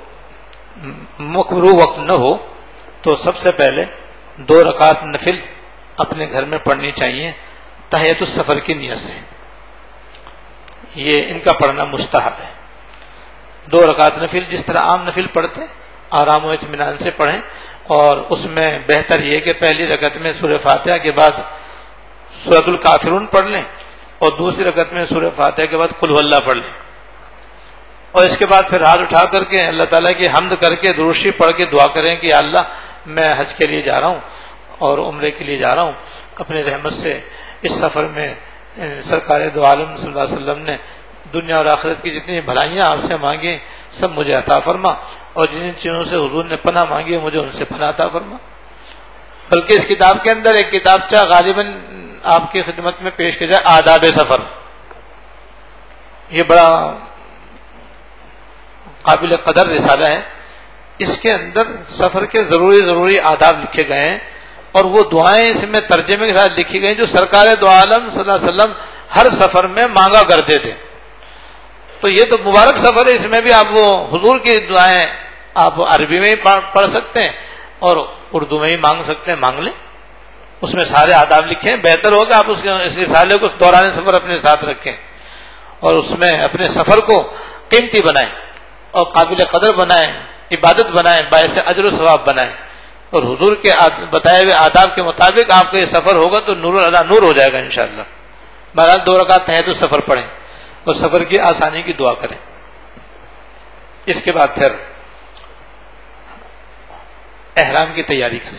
مکروہ وقت نہ ہو تو سب سے پہلے 2 رکعت نفل اپنے گھر میں پڑھنی چاہیے تحیۃ السفر کی نیت سے، یہ ان کا پڑھنا مستحب ہے۔ 2 رکعت نفل جس طرح عام نفل پڑھتے ہیں آرام و اطمینان سے پڑھیں، اور اس میں بہتر یہ کہ پہلی رکعت میں سورہ فاتحہ کے بعد سورۃ الکافرون پڑھ لیں اور دوسری رکعت میں سورہ فاتحہ کے بعد قل هو اللہ پڑھ لیں، اور اس کے بعد پھر ہاتھ اٹھا کر کے اللہ تعالیٰ کی حمد کر کے درود شریف پڑھ کے دعا کریں کہ یا اللہ میں حج کے لیے جا رہا ہوں اور عمرے کے لیے جا رہا ہوں، اپنے رحمت سے اس سفر میں سرکار دو عالم صلی اللہ علیہ وسلم نے دنیا اور آخرت کی جتنی بھلائیاں آپ سے مانگی سب مجھے عطا فرما، اور جن چیزوں سے حضور نے پناہ مانگی مجھے ان سے پناہ عطا فرما۔ بلکہ اس کتاب کے اندر ایک کتابچہ غالباً آپ کی خدمت میں پیش کیا جائے، آداب سفر، یہ بڑا قابل قدر رسالہ ہے. اس کے اندر سفر کے ضروری آداب لکھے گئے ہیں، اور وہ دعائیں اس میں ترجمے کے ساتھ لکھی گئی جو سرکار دو عالم صلی اللہ علیہ وسلم ہر سفر میں مانگا کرتے تھے. تو یہ تو مبارک سفر ہے، اس میں بھی آپ وہ حضور کی دعائیں آپ عربی میں ہی پڑھ سکتے ہیں اور اردو میں ہی مانگ سکتے ہیں، مانگ لیں. اس میں سارے آداب لکھے ہیں. بہتر ہوگا آپ اس رسالے کو دوران سفر اپنے ساتھ رکھیں اور اس میں اپنے سفر کو قیمتی بنائیں اور قابل قدر بنائیں، عبادت بنائیں، باعث اجر و ثواب بنائیں. اور حضور کے بتائے ہوئے آداب کے مطابق آپ کا یہ سفر ہوگا تو نور اللہ نور ہو جائے گا انشاءاللہ. بہرحال 2 رکعت تہجد سفر پڑھیں اور سفر کی آسانی کی دعا کریں. اس کے بعد پھر احرام کی تیاری کریں.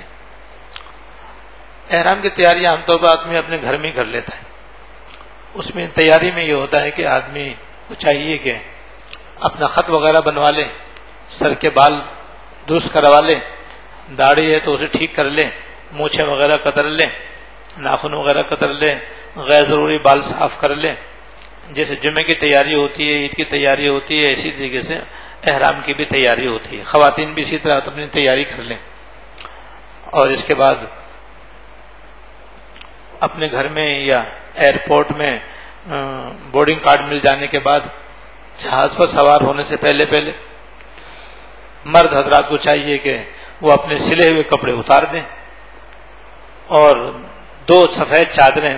احرام کی تیاری عام طور پر آدمی اپنے گھر میں ہی کر لیتا ہے. اس میں تیاری میں یہ ہوتا ہے کہ آدمی کو چاہیے کہ اپنا خط وغیرہ بنوا لے، سر کے بال درست کروا لے، داڑھی ہے تو اسے ٹھیک کر لے، مونچھیں وغیرہ کتر لے، ناخن وغیرہ کتر لے، غیر ضروری بال صاف کر لے. جیسے جمعے کی تیاری ہوتی ہے، عید کی تیاری ہوتی ہے، اسی طریقے سے احرام کی بھی تیاری ہوتی ہے. خواتین بھی اسی طرح اپنی تیاری کر لیں. اور اس کے بعد اپنے گھر میں یا ایئرپورٹ میں بورڈنگ کارڈ مل جانے کے بعد جہاز پر سوار ہونے سے پہلے مرد حضرات کو چاہیے کہ وہ اپنے سلے ہوئے کپڑے اتار دیں اور 2 سفید چادریں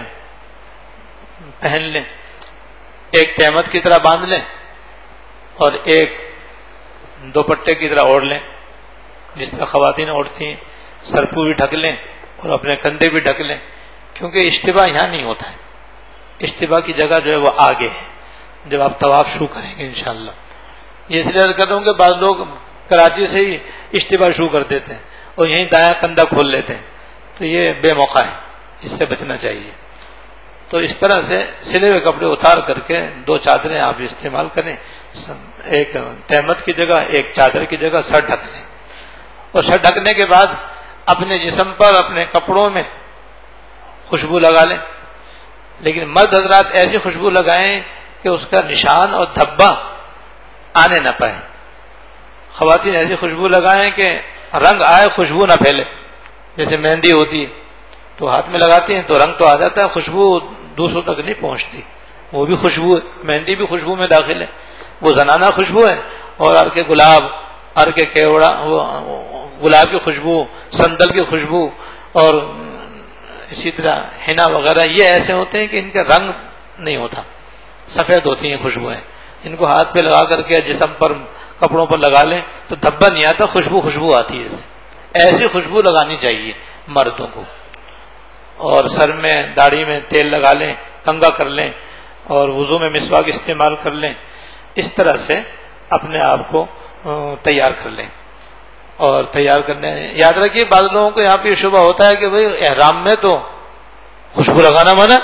پہن لیں، ایک تہمت کی طرح باندھ لیں اور ایک دوپٹے کی طرح اوڑھ لیں جس طرح خواتین اوڑھتی ہیں. سرپو بھی ڈھک لیں اور اپنے کندھے بھی ڈھک لیں، کیونکہ اشتباہ یہاں نہیں ہوتا ہے. اشتباہ کی جگہ جو ہے وہ آگے ہے جب آپ طواف شروع کریں گے انشاءاللہ. یہ اس لیے عرض کر رہا ہوں کہ بعض لوگ کراچی سے ہی اشتباہ شروع کر دیتے ہیں اور یہیں دایاں کندھا کھول لیتے ہیں، تو یہ بے موقع ہے، اس سے بچنا چاہیے. تو اس طرح سے سلے ہوئے کپڑے اتار کر کے 2 چادریں آپ استعمال کریں، ایک تہمت کی جگہ ایک چادر کی جگہ سر ڈھک لیں. اور سر ڈھکنے کے بعد اپنے جسم پر اپنے کپڑوں میں خوشبو لگا لیں، لیکن مرد حضرات ایسی خوشبو لگائیں کہ اس کا نشان اور دھبا آنے نہ پائے. خواتین ایسی خوشبو لگائیں کہ رنگ آئے خوشبو نہ پھیلے. جیسے مہندی ہوتی ہے تو ہاتھ میں لگاتی ہیں تو رنگ تو آ جاتا ہے، خوشبو دوسروں تک نہیں پہنچتی. وہ بھی خوشبو ہے، مہندی بھی خوشبو میں داخل ہے، وہ زنانہ خوشبو ہے. اور ارک گلاب، ارک کیوڑا، گلاب کی خوشبو، سندل کی خوشبو اور اسی طرح حنا وغیرہ، یہ ایسے ہوتے ہیں کہ ان کا رنگ نہیں ہوتا، سفید ہوتی ہیں خوشبوئیں. ان کو ہاتھ پہ لگا کر کے جسم پر کپڑوں پر لگا لیں تو دھبا نہیں آتا، خوشبو آتی ہے. ایسی خوشبو لگانی چاہیے مردوں کو. اور سر میں داڑھی میں تیل لگا لیں، کنگھا کر لیں اور وضو میں مسواک استعمال کر لیں. اس طرح سے اپنے آپ کو تیار کر لیں. اور تیار کرنے یاد رکھیے بعض لوگوں کو یہاں پہ شبہ ہوتا ہے کہ بھئی احرام میں تو خوشبو لگانا منع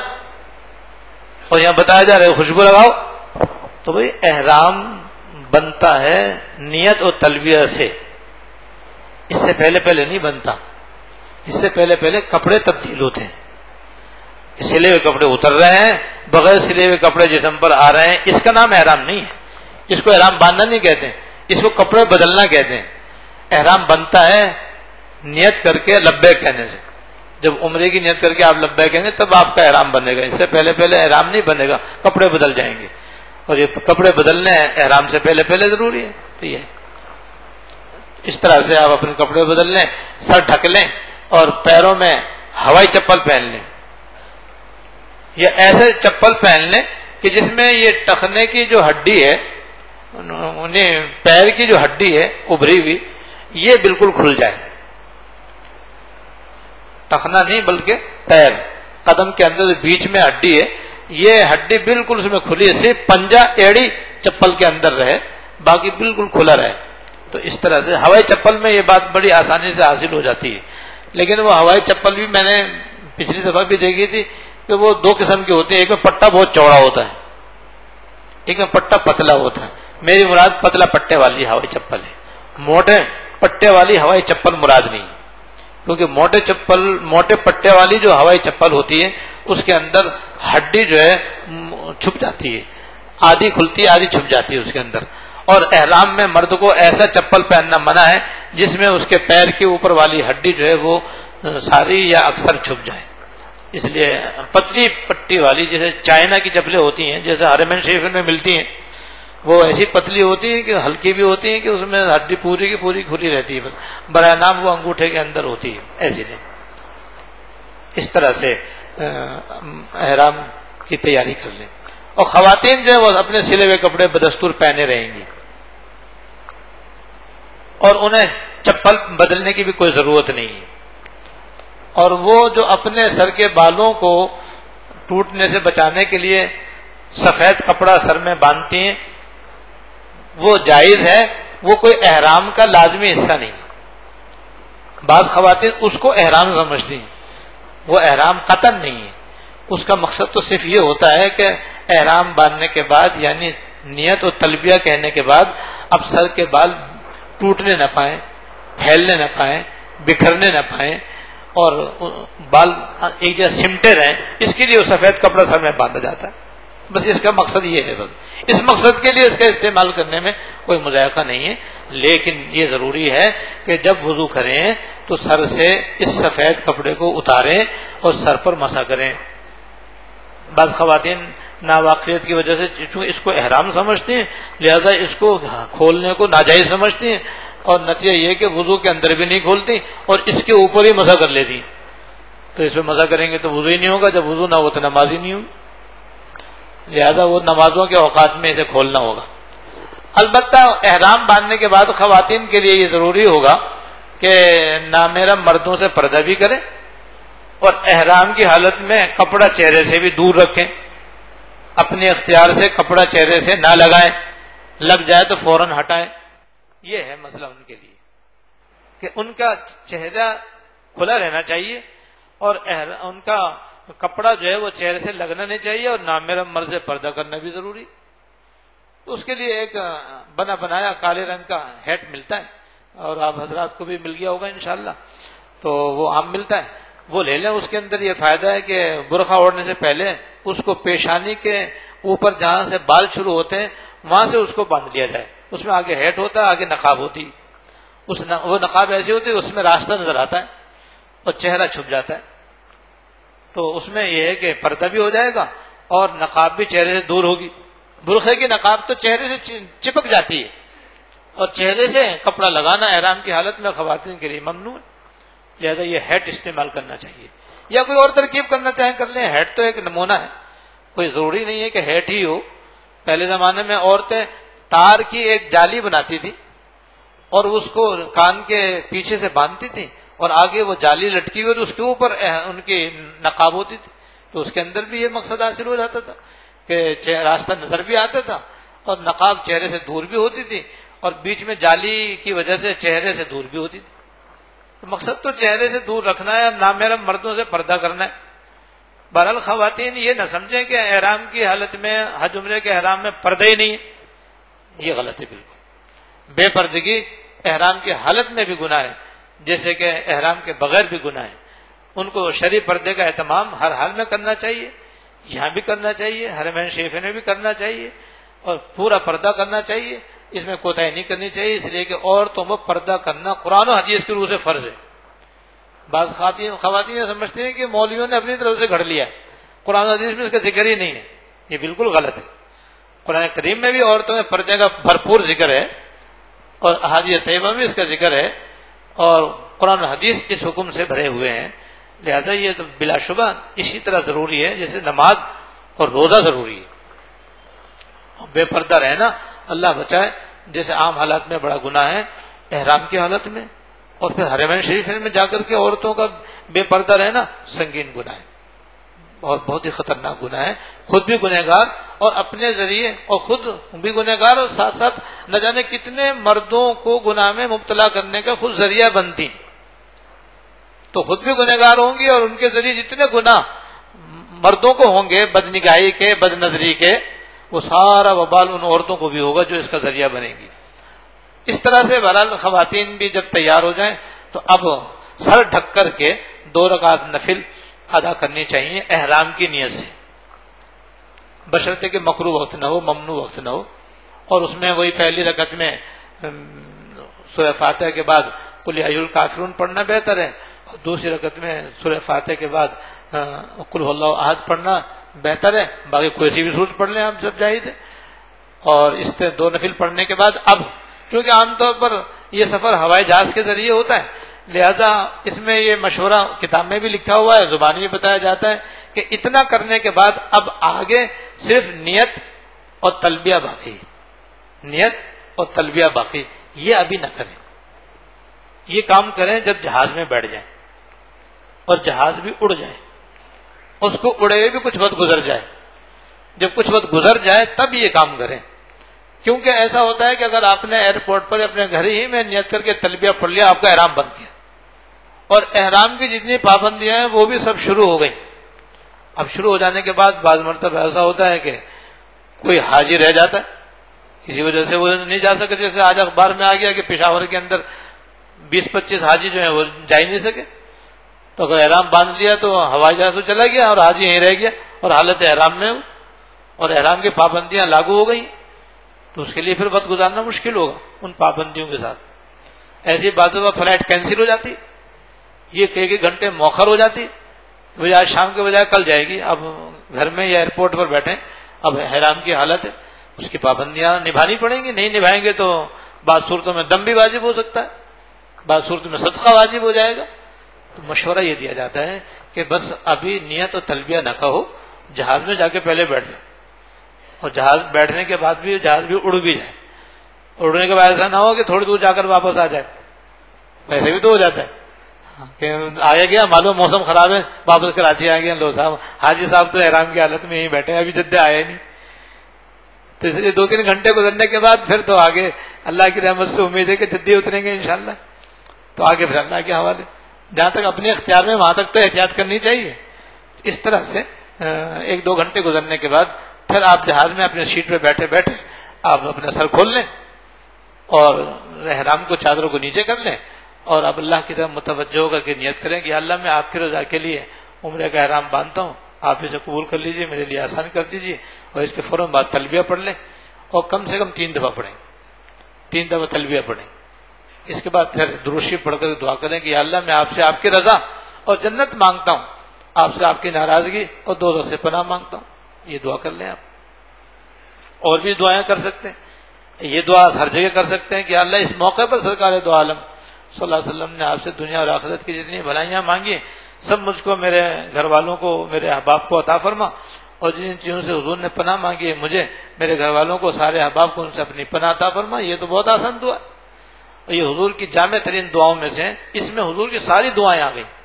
اور یہاں بتایا جا رہا ہے خوشبو لگاؤ. تو بھئی احرام بنتا ہے نیت اور تلبیہ سے، اس سے پہلے نہیں بنتا. اس سے پہلے کپڑے تبدیل ہوتے ہیں. سلے ہوئے کپڑے اتر رہے ہیں، بغیر سلے ہوئے کپڑے جسم پر آ رہے ہیں، اس کا نام احرام نہیں ہے. اس کو احرام باندھنا نہیں کہتے ہیں، اس کو کپڑے بدلنا کہتے ہیں. احرام بنتا ہے نیت کر کے لبیک کہنے سے. جب عمرے کی نیت کر کے آپ لبیک کہیں گے تب آپ کا احرام بنے گا. اس سے پہلے احرام نہیں بنے گا، کپڑے بدل جائیں گے. اور یہ کپڑے بدلنے احرام سے پہلے ضروری ہے. تو یہ اس طرح سے آپ اپنے کپڑے بدل لیں، سر ڈھک لیں اور پیروں میں ہوائی چپل پہن لیں. یا ایسے چپل پہن لیں کہ جس میں یہ ٹخنے کی جو ہڈی ہے، پیر کی جو ہڈی ہے ابھری ہوئی، یہ بالکل کھل جائے. ٹخنا نہیں بلکہ پیر، قدم کے اندر بیچ میں ہڈی ہے، یہ ہڈی بالکل اس میں کھلی ہے، صرف پنجہ ایڑی چپل کے اندر رہے، باقی بالکل کھلا رہے. تو اس طرح سے ہوائی چپل میں یہ بات بڑی آسانی سے حاصل ہو جاتی ہے. لیکن وہ ہوائی چپل بھی میں نے پچھلی دفعہ بھی دیکھی تھی کہ وہ 2 قسم کی ہوتی ہے. ایک میں پٹا بہت چوڑا ہوتا ہے، ایک میں پٹا پتلا ہوتا ہے. میری مراد پتلا پٹے والی ہوائی چپل ہے، موٹے پٹے والی ہوائی چپل مراد نہیں. کیونکہ موٹے پٹے والی جو ہوائی چپل ہوتی ہے اس کے اندر ہڈی جو ہے چھپ جاتی ہے، آدھی کھلتی ہے آدھی چھپ جاتی ہے اس کے اندر. اور احرام میں مرد کو ایسا چپل پہننا منع ہے جس میں اس کے پیر کے اوپر والی ہڈی جو ہے وہ ساری یا اکثر چھپ جائے. اس لیے پتلی پٹی والی جیسے چائنا کی چپلیں ہوتی ہیں، جیسے حرمین شریف میں ملتی ہیں، وہ ایسی پتلی ہوتی ہیں کہ ہلکی بھی ہوتی ہیں کہ اس میں ہڈی پوری کی پوری کھلی رہتی ہے، بس برائے نام وہ انگوٹھے کے اندر ہوتی ہے. ایسی نہیں. اس طرح سے احرام کی تیاری کر لیں. اور خواتین جو ہے وہ اپنے سلے ہوئے کپڑے بدستور پہنے رہیں گی اور انہیں چپل بدلنے کی بھی کوئی ضرورت نہیں ہے. اور وہ جو اپنے سر کے بالوں کو ٹوٹنے سے بچانے کے لیے سفید کپڑا سر میں باندھتی ہیں وہ جائز ہے، وہ کوئی احرام کا لازمی حصہ نہیں. بعض خواتین اس کو احرام سمجھتی ہیں، وہ احرام قطعاً نہیں ہے. اس کا مقصد تو صرف یہ ہوتا ہے کہ احرام باندھنے کے بعد یعنی نیت اور تلبیہ کہنے کے بعد اب سر کے بال ٹوٹنے نہ پائیں، پھیلنے نہ پائیں، بکھرنے نہ پائیں اور بال ایک جگہ سمٹے رہیں. اس کے لیے وہ سفید کپڑا سر میں باندھا جاتا ہے. بس اس کا مقصد یہ ہے. بس اس مقصد کے لیے اس کا استعمال کرنے میں کوئی مذائقہ نہیں ہے. لیکن یہ ضروری ہے کہ جب وضو کریں تو سر سے اس سفید کپڑے کو اتاریں اور سر پر مسح کریں. بعض خواتین ناواقفیت کی وجہ سے چونکہ اس کو احرام سمجھتی ہیں لہذا اس کو کھولنے کو ناجائز سمجھتی ہیں اور نتیجہ یہ کہ وضو کے اندر بھی نہیں کھولتی اور اس کے اوپر ہی مسح کر لیتی. تو اس پہ مسح کریں گے تو وضو ہی نہیں ہوگا، جب وضو نہ ہو تو نماز ہی نہیں ہوگی. لہذا وہ نمازوں کے اوقات میں اسے کھولنا ہوگا. البتہ احرام باندھنے کے بعد خواتین کے لیے یہ ضروری ہوگا کہ نامحرم مردوں سے پردہ بھی کریں اور احرام کی حالت میں کپڑا چہرے سے بھی دور رکھیں. اپنے اختیار سے کپڑا چہرے سے نہ لگائیں، لگ جائے تو فوراً ہٹائیں. یہ ہے مسئلہ ان کے لیے کہ ان کا چہرہ کھلا رہنا چاہیے اور ان کا کپڑا جو ہے وہ چہرے سے لگنا نہیں چاہیے اور نامحرم مرد سے پردہ کرنا بھی ضروری. تو اس کے لیے ایک بنا بنایا کالے رنگ کا ہیٹ ملتا ہے اور آپ حضرات کو بھی مل گیا ہوگا انشاءاللہ، تو وہ عام ملتا ہے، وہ لے لیں. اس کے اندر یہ فائدہ ہے کہ برقع اوڑھنے سے پہلے اس کو پیشانی کے اوپر جہاں سے بال شروع ہوتے ہیں وہاں سے اس کو باندھ لیا جائے. اس میں آگے ہیٹ ہوتا ہے، آگے نقاب ہوتی، وہ نقاب ایسی ہوتی ہے اس میں راستہ نظر آتا ہے اور چہرہ چھپ جاتا ہے. تو اس میں یہ ہے کہ پردہ بھی ہو جائے گا اور نقاب بھی چہرے سے دور ہوگی. برقعے کی نقاب تو چہرے سے چپک جاتی ہے اور چہرے سے کپڑا لگانا احرام کی حالت میں خواتین کے لیے ممنوع ہے. لہذا یہ ہیٹ استعمال کرنا چاہیے یا کوئی اور ترکیب کرنا چاہیں کر لیں. ہیٹ تو ایک نمونہ ہے، کوئی ضروری نہیں ہے کہ ہیٹ ہی ہو. پہلے زمانے میں عورتیں تار کی ایک جالی بناتی تھی اور اس کو کان کے پیچھے سے باندھتی تھی اور آگے وہ جالی لٹکی ہوئی تو اس کے اوپر ان کی نقاب ہوتی تھی. تو اس کے اندر بھی یہ مقصد حاصل ہو جاتا تھا کہ راستہ نظر بھی آتا تھا اور نقاب چہرے سے دور بھی ہوتی تھی اور بیچ میں جالی کی وجہ سے چہرے سے دور بھی ہوتی تھی. تو مقصد تو چہرے سے دور رکھنا ہے اور نامحرم مردوں سے پردہ کرنا ہے. بہرحال خواتین یہ نہ سمجھیں کہ احرام کی حالت میں حج عمرے کے احرام میں پردہ ہی نہیں ہے، یہ غلط ہے بالکل. بے پردگی احرام کی حالت میں بھی گناہ ہے جیسے کہ احرام کے بغیر بھی گناہ ہے. ان کو شرعی پردے کا اہتمام ہر حال میں کرنا چاہیے، یہاں بھی کرنا چاہیے، حرمین شریف میں بھی کرنا چاہیے اور پورا پردہ کرنا چاہیے. اس میں کوتاہی نہیں کرنی چاہیے، اس لیے کہ عورتوں کو پردہ کرنا قرآن و حدیث کی روح سے فرض ہے. بعض خواتین سمجھتے ہیں کہ مولویوں نے اپنی طرف سے گھڑ لیا، قرآن و حدیث میں اس کا ذکر ہی نہیں ہے. یہ بالکل غلط ہے. قرآن کریم میں بھی عورتوں میں پردے کا بھرپور ذکر ہے اور احادیث طیبہ میں اس کا ذکر ہے اور قرآن و حدیث اس حکم سے بھرے ہوئے ہیں. لہذا یہ تو بلا شبہ اسی طرح ضروری ہے جیسے نماز اور روزہ ضروری ہے. بے پردہ رہنا اللہ بچائے جیسے عام حالات میں بڑا گناہ ہے، احرام کی حالت میں اور پھر حرمین شریف میں جا کر کے عورتوں کا بے پردہ رہنا سنگین گناہ ہے اور بہت ہی خطرناک گناہ ہے. خود بھی گنہگار اور اپنے ذریعے اور خود بھی گنہگار اور ساتھ ساتھ نہ جانے کتنے مردوں کو گناہ میں مبتلا کرنے کا خود ذریعہ بنتی ہیں. تو خود بھی گنہگار ہوں گی اور ان کے ذریعے جتنے گناہ مردوں کو ہوں گے بد نگاہی کے، بد نظری کے، وہ سارا وبال ان عورتوں کو بھی ہوگا جو اس کا ذریعہ بنے گی. اس طرح سے بہرحال خواتین بھی جب تیار ہو جائیں تو اب سر ڈھک کر کے 2 رکعت نفل ادا کرنی چاہیے احرام کی نیت سے، بشرطے کہ مکروہ وقت نہ ہو، ممنوع وقت نہ ہو. اور اس میں وہی پہلی رکعت میں سورہ فاتحہ کے بعد قل یا ایھا الکافرون پڑھنا بہتر ہے، اور دوسری رکعت میں سورہ فاتحہ کے بعد قل ھو اللہ احد پڑھنا بہتر ہے، باقی کوئی سی بھی سورت پڑھ لیں آپ، سب جائز ہے۔ اور اس سے 2 نفل پڑھنے کے بعد اب چونکہ عام طور پر یہ سفر ہوائی جہاز کے ذریعے ہوتا ہے، لہذا اس میں یہ مشورہ کتاب میں بھی لکھا ہوا ہے، زبانی بھی بتایا جاتا ہے کہ اتنا کرنے کے بعد اب آگے صرف نیت اور تلبیہ باقی، نیت اور تلبیہ باقی، یہ ابھی نہ کریں، یہ کام کریں جب جہاز میں بیٹھ جائیں اور جہاز بھی اڑ جائے، اس کو اڑے ہوئے بھی کچھ وقت گزر جائے، جب کچھ وقت گزر جائے تب یہ کام کریں، کیونکہ ایسا ہوتا ہے کہ اگر آپ نے ایئرپورٹ پر اپنے گھر ہی میں نیت کر کے تلبیہ پڑھ لیا، آپ کا احرام بن گیا، اور احرام کی جتنی پابندیاں ہیں وہ بھی سب شروع ہو گئی۔ اب شروع ہو جانے کے بعد بعض مرتبہ ایسا ہوتا ہے کہ کوئی حاجی رہ جاتا ہے، اسی وجہ سے وہ نہیں جا سکے، جیسے آج اخبار میں آ گیا کہ پشاور کے اندر 20-25 حاجی جو ہیں وہ جا ہی نہیں سکے، تو اگر احرام باندھ لیا تو ہوائی جہاز تو چلا گیا اور حاجی یہیں رہ گیا اور حالت احرام میں ہو، اور احرام کی پابندیاں لاگو ہو گئی، تو اس کے لیے پھر وقت گزارنا مشکل ہوگا ان پابندیوں کے ساتھ۔ ایسی بات ہے فلائٹ کینسل ہو جاتی، یہ کئی گھنٹے مؤخر ہو جاتی، وہ آج شام کے بجائے کل جائے گی، اب گھر میں یا ایئرپورٹ پر بیٹھیں، اب احرام کی حالت ہے، اس کی پابندیاں نبھانی پڑیں گی، نہیں نبھائیں گے تو بعض صورتوں میں دم بھی واجب ہو سکتا ہے، بعض صورتوں میں صدقہ واجب ہو جائے گا۔ تو مشورہ یہ دیا جاتا ہے کہ بس ابھی نیت اور تلبیہ نہ کہو، جہاز میں جا کے پہلے بیٹھ جاؤ، اور جہاز بیٹھنے کے بعد بھی جہاز بھی اڑ بھی جائے، اڑنے کے بعد ایسا نہ ہو کہ تھوڑی دور جا کر واپس آ جائے، ویسے بھی تو ہو جاتا ہے کہ آگے گیا معلوم موسم خراب ہے، واپس کراچی آ گیا، لو صاحب حاجی صاحب تو احرام کی حالت میں یہیں بیٹھے ہیں، ابھی جدہ آئے نہیں، تو اس لیے 2-3 گھنٹے گزرنے کے بعد پھر تو آگے اللہ کی رحمت سے امید ہے کہ جدی اتریں گے انشاءاللہ، تو آگے پھر اللہ کے حوالے، جہاں تک اپنے اختیار میں وہاں تک تو احتیاط کرنی چاہیے۔ اس طرح سے 1-2 گھنٹے گزرنے کے بعد پھر آپ جہاز میں اپنے سیٹ پہ بیٹھے بیٹھے آپ اپنا سر کھول لیں اور احرام کو چادروں کو نیچے کر لیں، اور اب اللہ کی طرف متوجہ ہو کر کے نیت کریں کہ اللہ میں آپ کی رضا کے لیے عمرے کا احرام باندھتا ہوں، آپ اسے قبول کر لیجئے، میرے لیے آسان کر دیجئے، اور اس کے فوراً بعد تلبیہ پڑھ لیں، اور کم سے کم 3 دفعہ پڑھیں، 3 دفعہ تلبیہ پڑھیں، اس کے بعد پھر درود شریف پڑھ کر دعا کریں کہ یا اللہ میں آپ سے آپ کی رضا اور جنت مانگتا ہوں، آپ سے آپ کی ناراضگی اور دوزخ سے پناہ مانگتا ہوں، یہ دعا کر لیں آپ۔ اور بھی دعائیں کر سکتے ہیں، یہ دعا ہر جگہ کر سکتے ہیں کہ اللہ اس موقع پر سرکار دو عالم صلی اللہ علیہ وسلم نے آپ سے دنیا اور آخرت کی جتنی بھلائیاں مانگی سب مجھ کو، میرے گھر والوں کو، میرے احباب کو عطا فرما، اور جن چیزوں سے حضور نے پناہ مانگی ہے مجھے، میرے گھر والوں کو، سارے احباب کو ان سے اپنی پناہ عطا فرما۔ یہ تو بہت آسان دعا ہے، اور یہ حضور کی جامع ترین دعاؤں میں سے، اس میں حضور کی ساری دعائیں آ گئی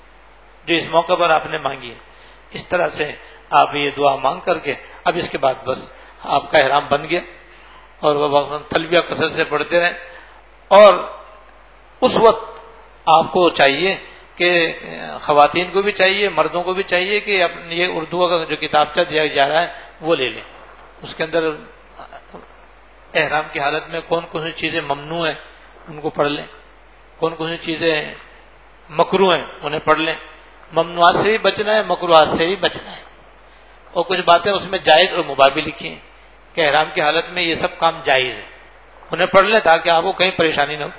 جو اس موقع پر آپ نے مانگی ہے۔ اس طرح سے آپ یہ دعا مانگ کر کے اب اس کے بعد بس آپ کا احرام بن گیا، اور وہ تلبیہ کثرت سے پڑھتے رہیں، اور اس وقت آپ کو چاہیے کہ خواتین کو بھی چاہیے، مردوں کو بھی چاہیے کہ یہ اردو کا جو کتابچہ دیا جا رہا ہے وہ لے لیں، اس کے اندر احرام کی حالت میں کون کون سی چیزیں ممنوع ہیں ان کو پڑھ لیں، کون کون سی چیزیں مکروہ ہیں انہیں پڑھ لیں، ممنوعات سے بھی بچنا ہے، مکروہات سے بھی بچنا ہے، اور کچھ باتیں اس میں جائز اور مباح بھی لکھی ہیں کہ احرام کی حالت میں یہ سب کام جائز ہے، انہیں پڑھ لیں تاکہ آپ کو کہیں پریشانی نہ ہو۔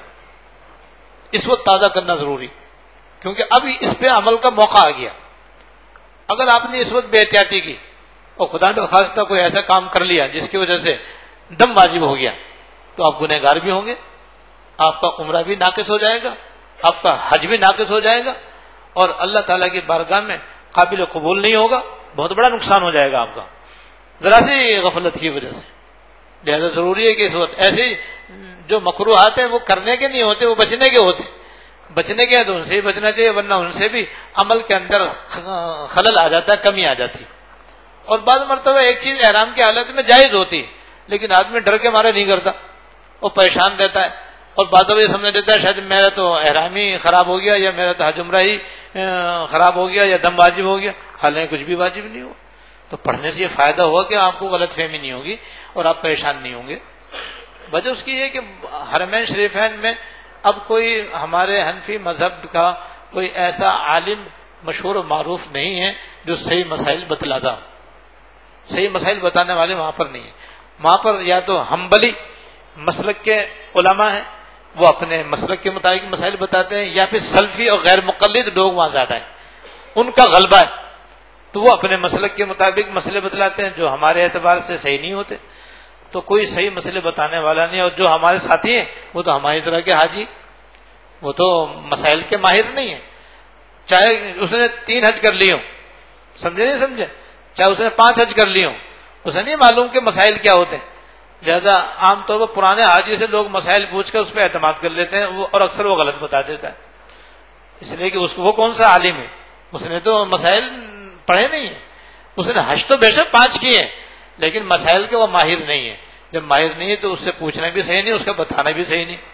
اس وقت تازہ کرنا ضروری، کیونکہ اب اس پہ عمل کا موقع آ گیا۔ اگر آپ نے اس وقت بے احتیاطی کی اور خدا نے خواستہ کوئی ایسا کام کر لیا جس کی وجہ سے دم واجب ہو گیا، تو آپ گنہگار بھی ہوں گے، آپ کا عمرہ بھی ناقص ہو جائے گا، آپ کا حج بھی ناقص ہو جائے گا، اور اللہ تعالیٰ کی بارگاہ میں قابل قبول نہیں ہوگا، بہت بڑا نقصان ہو جائے گا آپ کا ذرا سی غفلت کی وجہ سے۔ لہذا ضروری ہے کہ اس وقت ایسے جو مکروہات ہیں وہ کرنے کے نہیں ہوتے، وہ بچنے کے ہوتے، بچنے کے ہیں تو ان سے ہی بچنا چاہیے، ورنہ ان سے بھی عمل کے اندر خلل آ جاتا ہے، کمی آ جاتی ہے۔ اور بعض مرتبہ ایک چیز احرام کی حالت میں جائز ہوتی ہے لیکن آدمی ڈر کے مارے نہیں کرتا، وہ پریشان رہتا ہے، اور بعض دفعہ یہ سمجھ لیتا ہے شاید میرا تو احرام ہی خراب ہو گیا، یا میرا تو حج عمرہ ہی خراب ہو گیا، یا دم واجب ہو گیا، حالانکہ کچھ بھی واجب نہیں ہوا۔ تو پڑھنے سے یہ فائدہ ہوا کہ آپ کو غلط فہمی نہیں ہوگی اور آپ پریشان نہیں ہوں گے۔ وجہ اس کی ہے کہ حرمین شریفین میں اب کوئی ہمارے حنفی مذہب کا کوئی ایسا عالم مشہور و معروف نہیں ہے جو صحیح مسائل بتلاتا، صحیح مسائل بتانے والے وہاں پر نہیں ہیں۔ وہاں پر یا تو حنبلی مسلک کے علماء ہیں، وہ اپنے مسلک کے مطابق مسائل بتاتے ہیں، یا پھر سلفی اور غیر مقلد لوگ وہاں زیادہ ہیں، ان کا غلبہ ہے، تو وہ اپنے مسلک کے مطابق مسئلے بتلاتے ہیں جو ہمارے اعتبار سے صحیح نہیں ہوتے. تو کوئی صحیح مسئلے بتانے والا نہیں. اور جو ہمارے ساتھی ہیں وہ تو ہماری طرح کے حاجی، وہ تو مسائل کے ماہر نہیں ہیں، چاہے اس نے 3 حج کر لی ہوں، سمجھے نہیں سمجھے، چاہے اس نے 5 حج کر لی ہوں، اسے نہیں معلوم کہ مسائل کیا ہوتے ہیں. لہذا عام طور پر پرانے حاجی سے لوگ مسائل پوچھ کر اس پہ اعتماد کر لیتے ہیں، اور اکثر وہ غلط بتا دیتا ہے، اس لیے کہ وہ کون سا عالم ہے، اس نے تو مسائل پڑھے نہیں ہیں. اس نے حج تو بے شک 5 کیے ہیں، لیکن مسائل کے وہ ماہر نہیں ہے. جب ماہر نہیں ہے تو اس سے پوچھنا بھی صحیح نہیں، اس کا بتانا بھی صحیح نہیں.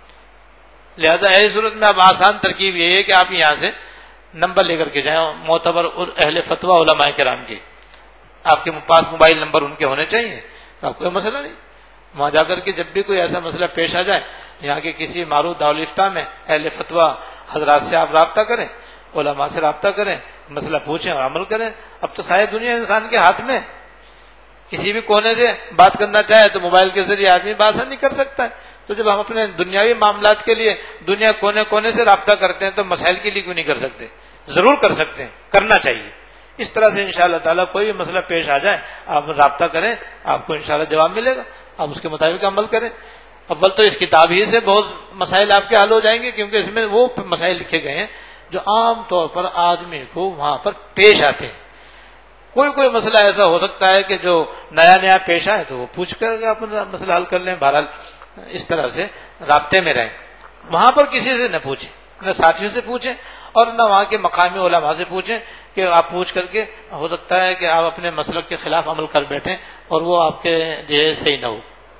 لہذا ایسی صورت میں اب آسان ترکیب یہ ہے کہ آپ یہاں سے نمبر لے کر کے جائیں معتبر اہل فتویٰ علماء کرام کے، آپ کے پاس موبائل نمبر ان کے ہونے چاہیے، تو آپ کوئی مسئلہ نہیں. وہاں جا کر کے جب بھی کوئی ایسا مسئلہ پیش آ جائے، یہاں کے کسی معروف دارالفتہ میں اہل فتویٰ حضرات سے آپ رابطہ کریں، علماء سے رابطہ کریں، مسئلہ پوچھیں اور عمل کریں. اب تو ساری دنیا انسان کے ہاتھ میں، کسی بھی کونے سے بات کرنا چاہے تو موبائل کے ذریعے آدمی بآسانی نہیں کر سکتا ہے. تو جب ہم اپنے دنیاوی معاملات کے لیے دنیا کونے کونے سے رابطہ کرتے ہیں تو مسائل کے لیے کیوں نہیں کر سکتے؟ ضرور کر سکتے ہیں، کرنا چاہیے. اس طرح سے انشاءاللہ تعالیٰ کوئی بھی مسئلہ پیش آ جائے آپ رابطہ کریں، آپ کو انشاءاللہ جواب ملے گا، آپ اس کے مطابق عمل کریں. اول تو اس کتاب ہی سے بہت مسائل آپ کے حل ہو جائیں گے، کیونکہ اس میں وہ مسائل لکھے گئے ہیں جو عام طور پر آدمی کو وہاں پر پیش آتے ہیں. کوئی مسئلہ ایسا ہو سکتا ہے کہ جو نیا پیش آئے تو وہ پوچھ کر اپنا مسئلہ حل کر لیں. بہرحال اس طرح سے رابطے میں رہیں، وہاں پر کسی سے نہ پوچھیں، نہ ساتھیوں سے پوچھیں اور نہ وہاں کے مقامی علماء سے پوچھیں کہ آپ پوچھ کر کے ہو سکتا ہے کہ آپ اپنے مسلک کے خلاف عمل کر بیٹھیں اور وہ آپ کے لیے صحیح نہ ہو.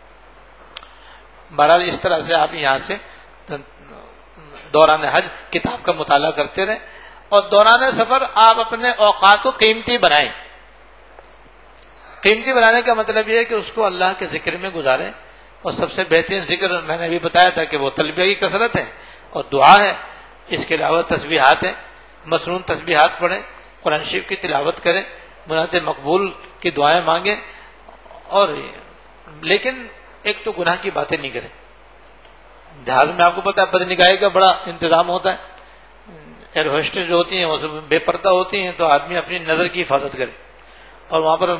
بہرحال اس طرح سے آپ یہاں سے دوران حج کتاب کا مطالعہ کرتے رہیں، اور دوران سفر آپ اپنے اوقات کو قیمتی بنائیں. قیمتی بنانے کا مطلب یہ ہے کہ اس کو اللہ کے ذکر میں گزاریں، اور سب سے بہترین ذکر میں نے ابھی بتایا تھا کہ وہ تلبیہ کی کثرت ہے اور دعا ہے. اس کے علاوہ تسبیحات ہیں، مسنون تسبیحات پڑھیں، قرآن شریف کی تلاوت کریں، منات مقبول کی دعائیں مانگیں. اور لیکن ایک تو گناہ کی باتیں نہیں کریں. جہاز میں آپ کو پتا ہے بدنگاہی کا بڑا انتظام ہوتا ہے، ایئر ہوسٹس جو ہوتی ہیں وہ سب بے پردہ ہوتی ہیں، تو آدمی اپنی نظر کی حفاظت کرے. اور وہاں پر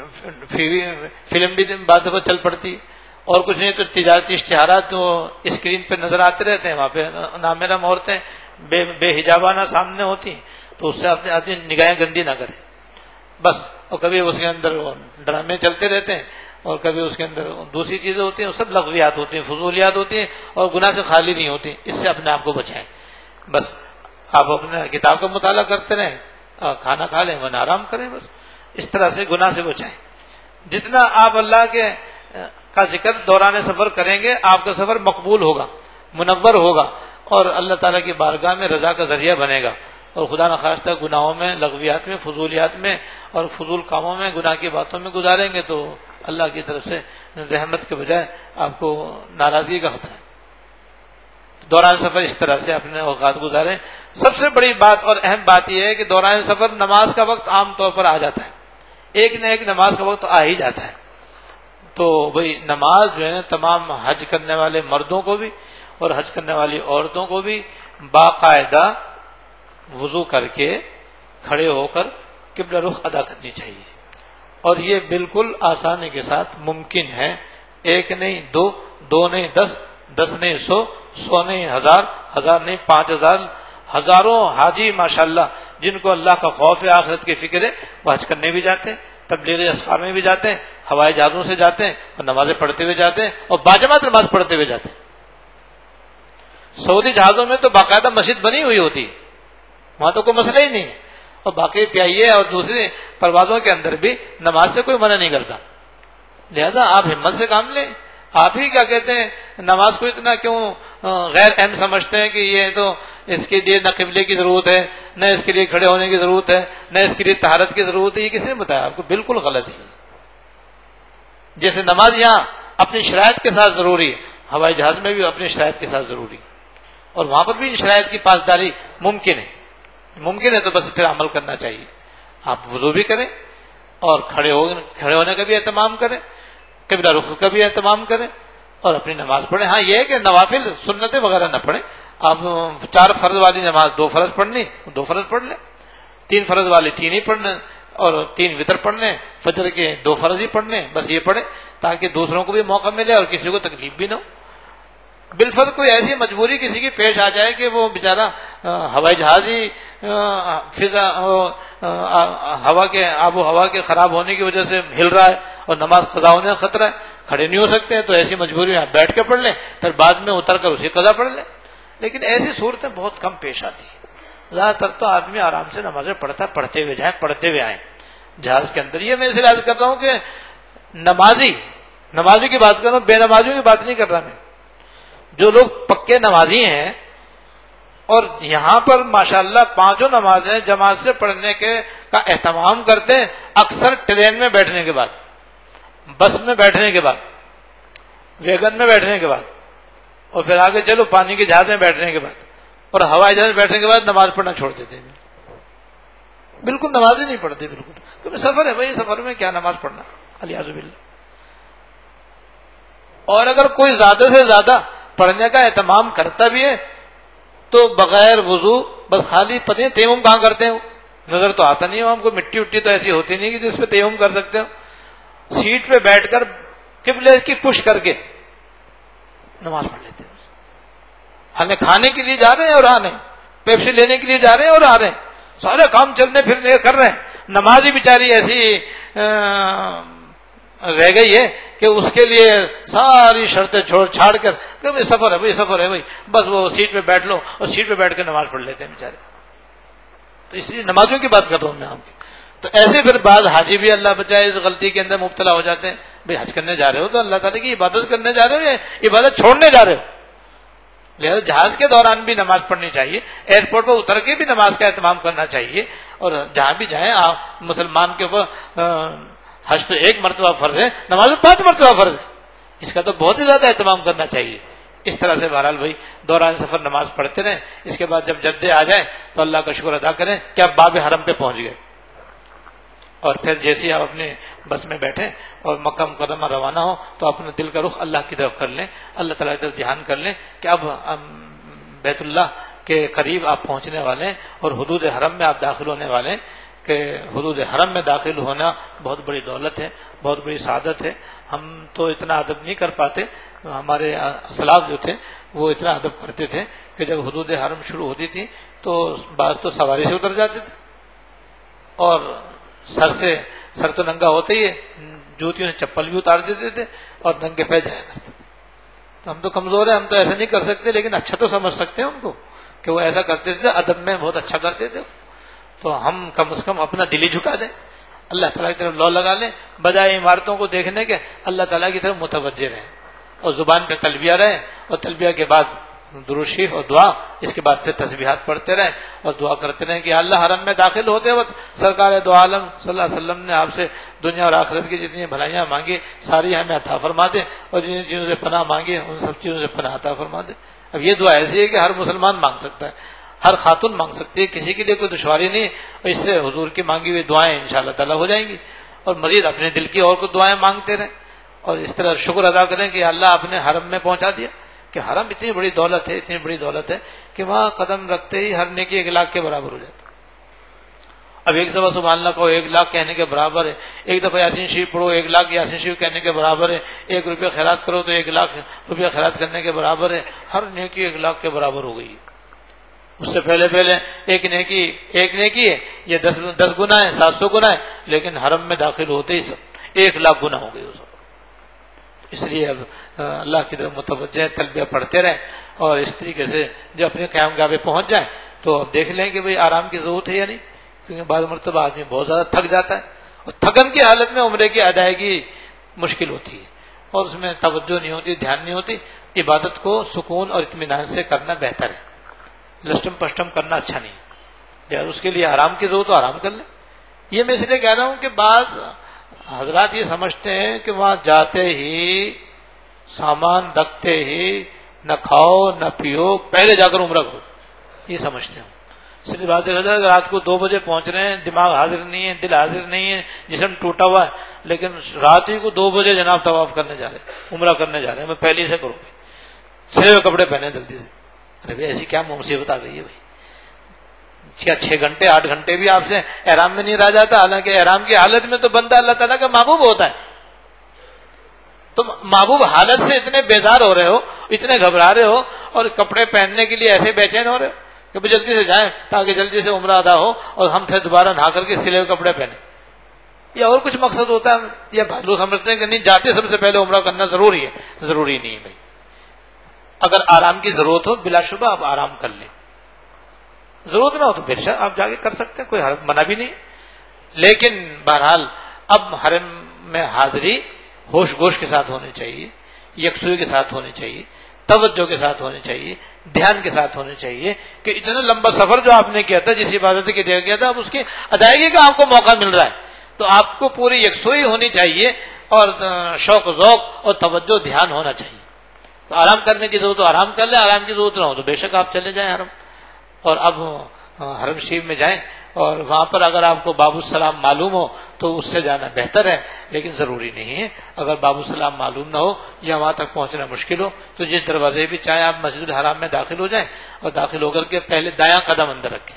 فلم بھی بعض دفعہ چل پڑتی، اور کچھ نہیں تو تجارتی اشتہارات جو اسکرین پہ نظر آتے رہتے ہیں، وہاں پہ نامحرم عورتیں بے حجابانہ سامنے ہوتی ہیں، تو اس سے آدمی نگاہیں گندی نہ کرے بس. اور کبھی اس کے اندر ڈرامے چلتے رہتے ہیں، اور کبھی اس کے اندر دوسری چیزیں ہوتی ہیں، سب لغویات ہوتی ہیں، فضولیات ہوتی ہیں، اور گناہ سے خالی نہیں ہوتی. اس سے اپنے آپ کو بچائیں. بس آپ اپنے کتاب کا مطالعہ کرتے رہیں، کھانا کھا لیں ورنہ آرام کریں. بس اس طرح سے گناہ سے بچائیں. جتنا آپ اللہ کے کا ذکر دوران سفر کریں گے آپ کا سفر مقبول ہوگا، منور ہوگا، اور اللہ تعالیٰ کی بارگاہ میں رضا کا ذریعہ بنے گا. اور خدا نخواستہ گناہوں میں، لغویات میں، فضولیات میں اور فضول کاموں میں، گناہ کی باتوں میں گزاریں گے تو اللہ کی طرف سے رحمت کے بجائے آپ کو ناراضگی کا خطرہ ہے. دوران سفر اس طرح سے اپنے اوقات گزاریں. سب سے بڑی بات اور اہم بات یہ ہے کہ دوران سفر نماز کا وقت عام طور پر آ جاتا ہے، ایک نہ ایک نماز کا وقت آ ہی جاتا ہے. تو بھئی نماز جو ہے نا تمام حج کرنے والے مردوں کو بھی اور حج کرنے والی عورتوں کو بھی باقاعدہ وضو کر کے کھڑے ہو کر قبلہ رخ ادا کرنی چاہیے. اور یہ بالکل آسانی کے ساتھ ممکن ہے. 1 نہیں 2، 2 نہیں 10، 10 نہیں 100، 100 نہیں 1000، 1000 نہیں 5000. ہزاروں حاجی ماشاءاللہ جن کو اللہ کا خوف ہے، آخرت کی فکر ہے، وہ حج کرنے بھی جاتے ہیں، تبلیغی اسفار میں بھی جاتے ہیں، ہوائی جہازوں سے جاتے ہیں اور نمازیں پڑھتے ہوئے جاتے ہیں، اور باجماعت نماز پڑھتے ہوئے جاتے ہیں. سعودی جہازوں میں تو باقاعدہ مسجد بنی ہوئی ہوتی ہے، وہاں تو کوئی مسئلہ ہی نہیں ہے. اور باقی پیائیے اور دوسری پروازوں کے اندر بھی نماز سے کوئی منع نہیں کرتا. لہذا آپ ہمت سے کام لیں. آپ ہی کیا کہتے ہیں نماز کو اتنا کیوں غیر اہم سمجھتے ہیں کہ یہ تو اس کے لیے نہ قبلے کی ضرورت ہے، نہ اس کے لیے کھڑے ہونے کی ضرورت ہے، نہ اس کے لیے طہارت کی ضرورت ہے. یہ کس نے بتایا آپ کو؟ بالکل غلط ہے. جیسے نماز یہاں اپنی شرائط کے ساتھ ضروری ہے، ہوائی جہاز میں بھی اپنی شرائط کے ساتھ ضروری ہے، اور وہاں پر بھی ان شرائط کی پاسداری ممکن ہے تو بس پھر عمل کرنا چاہیے. آپ وضو بھی کریں اور کھڑے ہونے کا بھی اہتمام کریں. قبلہ رخ کا بھی اہتمام کریں اور اپنی نماز پڑھیں. ہاں یہ ہے کہ نوافل سنتیں وغیرہ نہ پڑھیں. آپ 4 فرض والی نماز 2 فرض پڑھنی 2 فرض پڑھ لیں, 3 فرض والی 3 ہی پڑھنے اور 3 وتر پڑھنے, فجر کے 2 فرض ہی پڑھنے, بس یہ پڑھیں تاکہ دوسروں کو بھی موقع ملے اور کسی کو تکلیف بھی نہ ہو. بالفرض کوئی ایسی مجبوری کسی کی پیش آ جائے کہ وہ بیچارہ ہوائی جہاز ہی فضا ہوا کے آب و ہوا کے خراب ہونے کی وجہ سے ہل رہا ہے اور نماز قضا ہونے کا خطرہ ہے, کھڑے نہیں ہو سکتے ہیں, تو ایسی مجبوری میں بیٹھ کے پڑھ لیں, پھر بعد میں اتر کر اسی قضا پڑھ لیں. لیکن ایسی صورتیں بہت کم پیش آتی ہیں. زیادہ تر تو آدمی آرام سے نمازیں پڑھتا ہے, پڑھتے ہوئے جائیں پڑھتے ہوئے آئیں جہاز کے اندر. یہ میں اس لیے عرض کر رہا ہوں کہ نمازی کی بات کر رہا ہوں, بے نمازیوں کی بات نہیں کر رہا میں. جو لوگ پکے نمازی ہیں اور یہاں پر ماشاءاللہ 5 نمازیں جماعت سے پڑھنے کا اہتمام کرتے ہیں, اکثر ٹرین میں بیٹھنے کے بعد, بس میں بیٹھنے کے بعد, ویگن میں بیٹھنے کے بعد, اور پھر آگے چلو پانی کے جہاز میں بیٹھنے کے بعد اور ہوائی جہاز میں بیٹھنے کے بعد نماز پڑھنا چھوڑ دیتے ہیں. بالکل نماز ہی نہیں پڑھتے بالکل, کیونکہ سفر ہے بھائی, سفر میں کیا نماز پڑھنا, الیاذ باللہ. اور اگر کوئی زیادہ سے زیادہ پڑھنے کا اہتمام کرتا بھی ہے تو بغیر وضو بس خالی پتہ تیمم کہاں کرتے ہیں, نظر تو آتا نہیں ہے ہم کو, مٹی وٹی تو ایسی ہوتی نہیں کہ جس پہ تیمم کر سکتے ہو. سیٹ پہ بیٹھ کر قبلے کی پش کر کے نماز پڑھ لیتے ہیں. ہمیں کھانے کے لیے جا رہے ہیں اور آ رہے ہیں, پیپسی لینے کے لیے جا رہے ہیں اور آ رہے ہیں, سارے کام چلنے پھرنے کر رہے ہیں. نماز ہی بیچاری ایسی رہ گئی ہے کہ اس کے لیے ساری شرطیں چھوڑ چھاڑ کر کہ سفر ہے بھائی, سفر ہے بھائی, بس وہ سیٹ پہ بیٹھ لو اور سیٹ پہ بیٹھ کے نماز پڑھ لیتے ہیں بیچارے. تو اس لیے نمازوں کی بات کر رہا ہوں میں آپ کی. تو ایسے پھر بعض حاجی بھی اللہ بچائے اس غلطی کے اندر مبتلا ہو جاتے ہیں. بھائی حج کرنے جا رہے ہو تو اللہ تعالیٰ کی عبادت کرنے جا رہے ہو یا عبادت چھوڑنے جا رہے ہو؟ لہٰذا جہاز کے دوران بھی نماز پڑھنی چاہیے, ایئرپورٹ پر اتر کے بھی نماز کا اہتمام کرنا چاہیے. اور جہاں بھی جائیں آپ مسلمان کے اوپر حج تو 1 مرتبہ فرض ہے, نماز 5 مرتبہ فرض ہے, اس کا تو بہت ہی زیادہ اہتمام کرنا چاہیے. اس طرح سے بہرحال بھائی دوران سفر نماز پڑھتے رہیں. اس کے بعد جب جدے آ جائیں تو اللہ کا شکر ادا کریں کہ آپ باب حرم پہ پہنچ گئے, اور پھر جیسے ہی آپ اپنے بس میں بیٹھیں اور مکہ مکرمہ روانہ ہو تو اپنے دل کا رخ اللہ کی طرف کر لیں, اللہ تعالیٰ کی طرف دھیان کر لیں کہ اب بیت اللہ کے قریب آپ پہنچنے والے ہیں اور حدود حرم میں آپ داخل ہونے والے ہیں. کہ حدود حرم میں داخل ہونا بہت بڑی دولت ہے, بہت بڑی سعادت ہے. ہم تو اتنا ادب نہیں کر پاتے, ہمارے اسلاف جو تھے وہ اتنا ادب کرتے تھے کہ جب حدود حرم شروع ہوتی تھی تو بعض تو سواری سے اتر جاتے تھے اور سر تو ننگا ہوتے ہی, جوتیوں سے چپل بھی اتار دیتے تھے اور ننگے پہ جایا کرتے تھے. تو ہم تو کمزور ہیں, ہم تو ایسا نہیں کر سکتے, لیکن اچھا تو سمجھ سکتے ہیں ان کو کہ وہ ایسا کرتے تھے, ادب میں بہت اچھا کرتے تھے. تو ہم کم از کم اپنا دل ہی جھکا دیں, اللہ تعالیٰ کی طرف لو لگا لیں, بجائے عمارتوں کو دیکھنے کے اللہ تعالیٰ کی طرف متوجہ رہیں اور زبان پہ تلبیہ رہیں, اور تلبیہ کے بعد درود شریف اور دعا, اس کے بعد پھر تسبیحات پڑھتے رہیں اور دعا کرتے رہیں کہ اللہ حرم میں داخل ہوتے وقت سرکار دو عالم صلی اللہ علیہ وسلم نے آپ سے دنیا اور آخرت کی جتنی بھلائیاں مانگی ساری ہمیں عطا فرما دے, اور جن چیزوں سے پناہ مانگی ان سب چیزوں سے پناہ عطا فرما دے. اب یہ دعا ایسی ہے کہ ہر مسلمان مانگ سکتا ہے, ہر خاتون مانگ سکتی ہے, کسی کے لیے کوئی دشواری نہیں, اور اس سے حضور کی مانگی ہوئی دعائیں انشاءاللہ تعالیٰ ہو جائیں گی. اور مزید اپنے دل کی اور کو دعائیں مانگتے رہیں اور اس طرح شکر ادا کریں کہ اللہ اپنے حرم میں پہنچا دیا, کہ حرم اتنی بڑی دولت ہے, اتنی بڑی دولت ہے کہ وہاں قدم رکھتے ہی ہر نیکی 1 لاکھ کے برابر ہو جاتا. اب ایک دفعہ سبحان اللہ کو 1 لاکھ کہنے کے برابر ہے, ایک دفعہ یاسین شریف پڑھو 1 لاکھ یاسین شریف کہنے کے برابر ہے, 1 روپیہ خیرات کرو تو 1 لاکھ روپیہ خیرات کرنے کے برابر ہے. ہر نیکی 1 لاکھ کے برابر ہو گئی. اس سے پہلے ایک نیکی ہے یہ 10 گنا ہے, 700 گنا ہے, لیکن حرم میں داخل ہوتے ہی 1 لاکھ گنا ہو گئی. اس لیے اب اللہ کی طرف متوجہ تلبیہ پڑھتے رہیں, اور اس طریقے سے جب اپنے قیام گاہ پہ پہنچ جائیں تو اب دیکھ لیں کہ بھئی آرام کی ضرورت ہے یا نہیں, کیونکہ بعض مرتبہ آدمی بہت زیادہ تھک جاتا ہے, اور تھکن کی حالت میں عمرے کی ادائیگی مشکل ہوتی ہے اور اس میں توجہ نہیں ہوتی, دھیان نہیں ہوتی. عبادت کو سکون اور اطمینان سے کرنا بہتر ہے, لسٹم پشٹم کرنا اچھا نہیں. جب اس کے لیے آرام کی ضرورت تو آرام کر لیں. یہ میں اس لیے کہہ رہا ہوں کہ بعض حضرات یہ سمجھتے ہیں کہ وہاں جاتے ہی سامان رکھتے ہی نہ کھاؤ نہ پیو, پہلے جا کر عمرہ کرو, یہ سمجھتے ہیں. صرف بات ہے رات کو 2 بجے پہنچ رہے ہیں، دماغ حاضر نہیں ہے، دل حاضر نہیں ہے، جسم ٹوٹا ہوا ہے، لیکن رات ہی کو 2 بجے جناب طواف کرنے جا رہے ہیں، عمرہ کرنے جا رہے ہیں، میں پہلے سے کروں گی، سلے ہوئے کپڑے پہنے جلدی سے. ارے بھائی ایسی کیا مصیبت آ گئی ہے بھائی؟ کیا 6 گھنٹے 8 گھنٹے بھی آپ سے احرام میں نہیں رہ جاتا؟ حالانکہ احرام کی حالت میں تو بندہ اللہ تعالیٰ کا محبوب ہوتا ہے. تم محبوب حالت سے اتنے بیدار ہو رہے ہو، اتنے گھبرا رہے ہو، اور کپڑے پہننے کے لیے ایسے بے چین ہو رہے ہو کہ جلدی سے جائیں تاکہ جلدی سے عمرہ ادا ہو اور ہم پھر دوبارہ نہا کر کے سلے ہوئے کپڑے پہنے. یا اور کچھ مقصد ہوتا ہے؟ یا لوگ سمجھتے ہیں کہ نہیں جاتے سب سے پہلے عمرہ کرنا ضروری ہے. ضروری نہیں ہے بھائی. اگر آرام کی ضرورت ہو بلا شبہ آپ آرام کر لیں، ضرورت نہ ہو تو بے شک آپ جا کے کر سکتے ہیں، کوئی منع بھی نہیں. لیکن بہرحال اب حرم میں حاضری ہوش گوش کے ساتھ ہونی چاہیے، یکسوئی کے ساتھ ہونی چاہیے، توجہ کے ساتھ ہونی چاہیے، دھیان کے ساتھ ہونی چاہیے کہ اتنا لمبا سفر جو آپ نے کیا تھا، جس عبادت کے لیے کیا تھا، اب اس کی ادائیگی کا آپ کو موقع مل رہا ہے، تو آپ کو پوری یکسوئی ہونی چاہیے اور شوق ذوق اور توجہ دھیان ہونا چاہیے. تو آرام کرنے کی ضرورت ہو آرام کر لیں، آرام کی ضرورت نہ ہو تو بے شک آپ چلے جائیں حرم. اور اب حرم شریف میں جائیں، اور وہاں پر اگر آپ کو باب السلام معلوم ہو تو اس سے جانا بہتر ہے، لیکن ضروری نہیں ہے. اگر باب السلام معلوم نہ ہو یا وہاں تک پہنچنا مشکل ہو تو جس دروازے بھی چاہیں آپ مسجد الحرام میں داخل ہو جائیں، اور داخل ہو کر کے پہلے دایاں قدم اندر رکھیں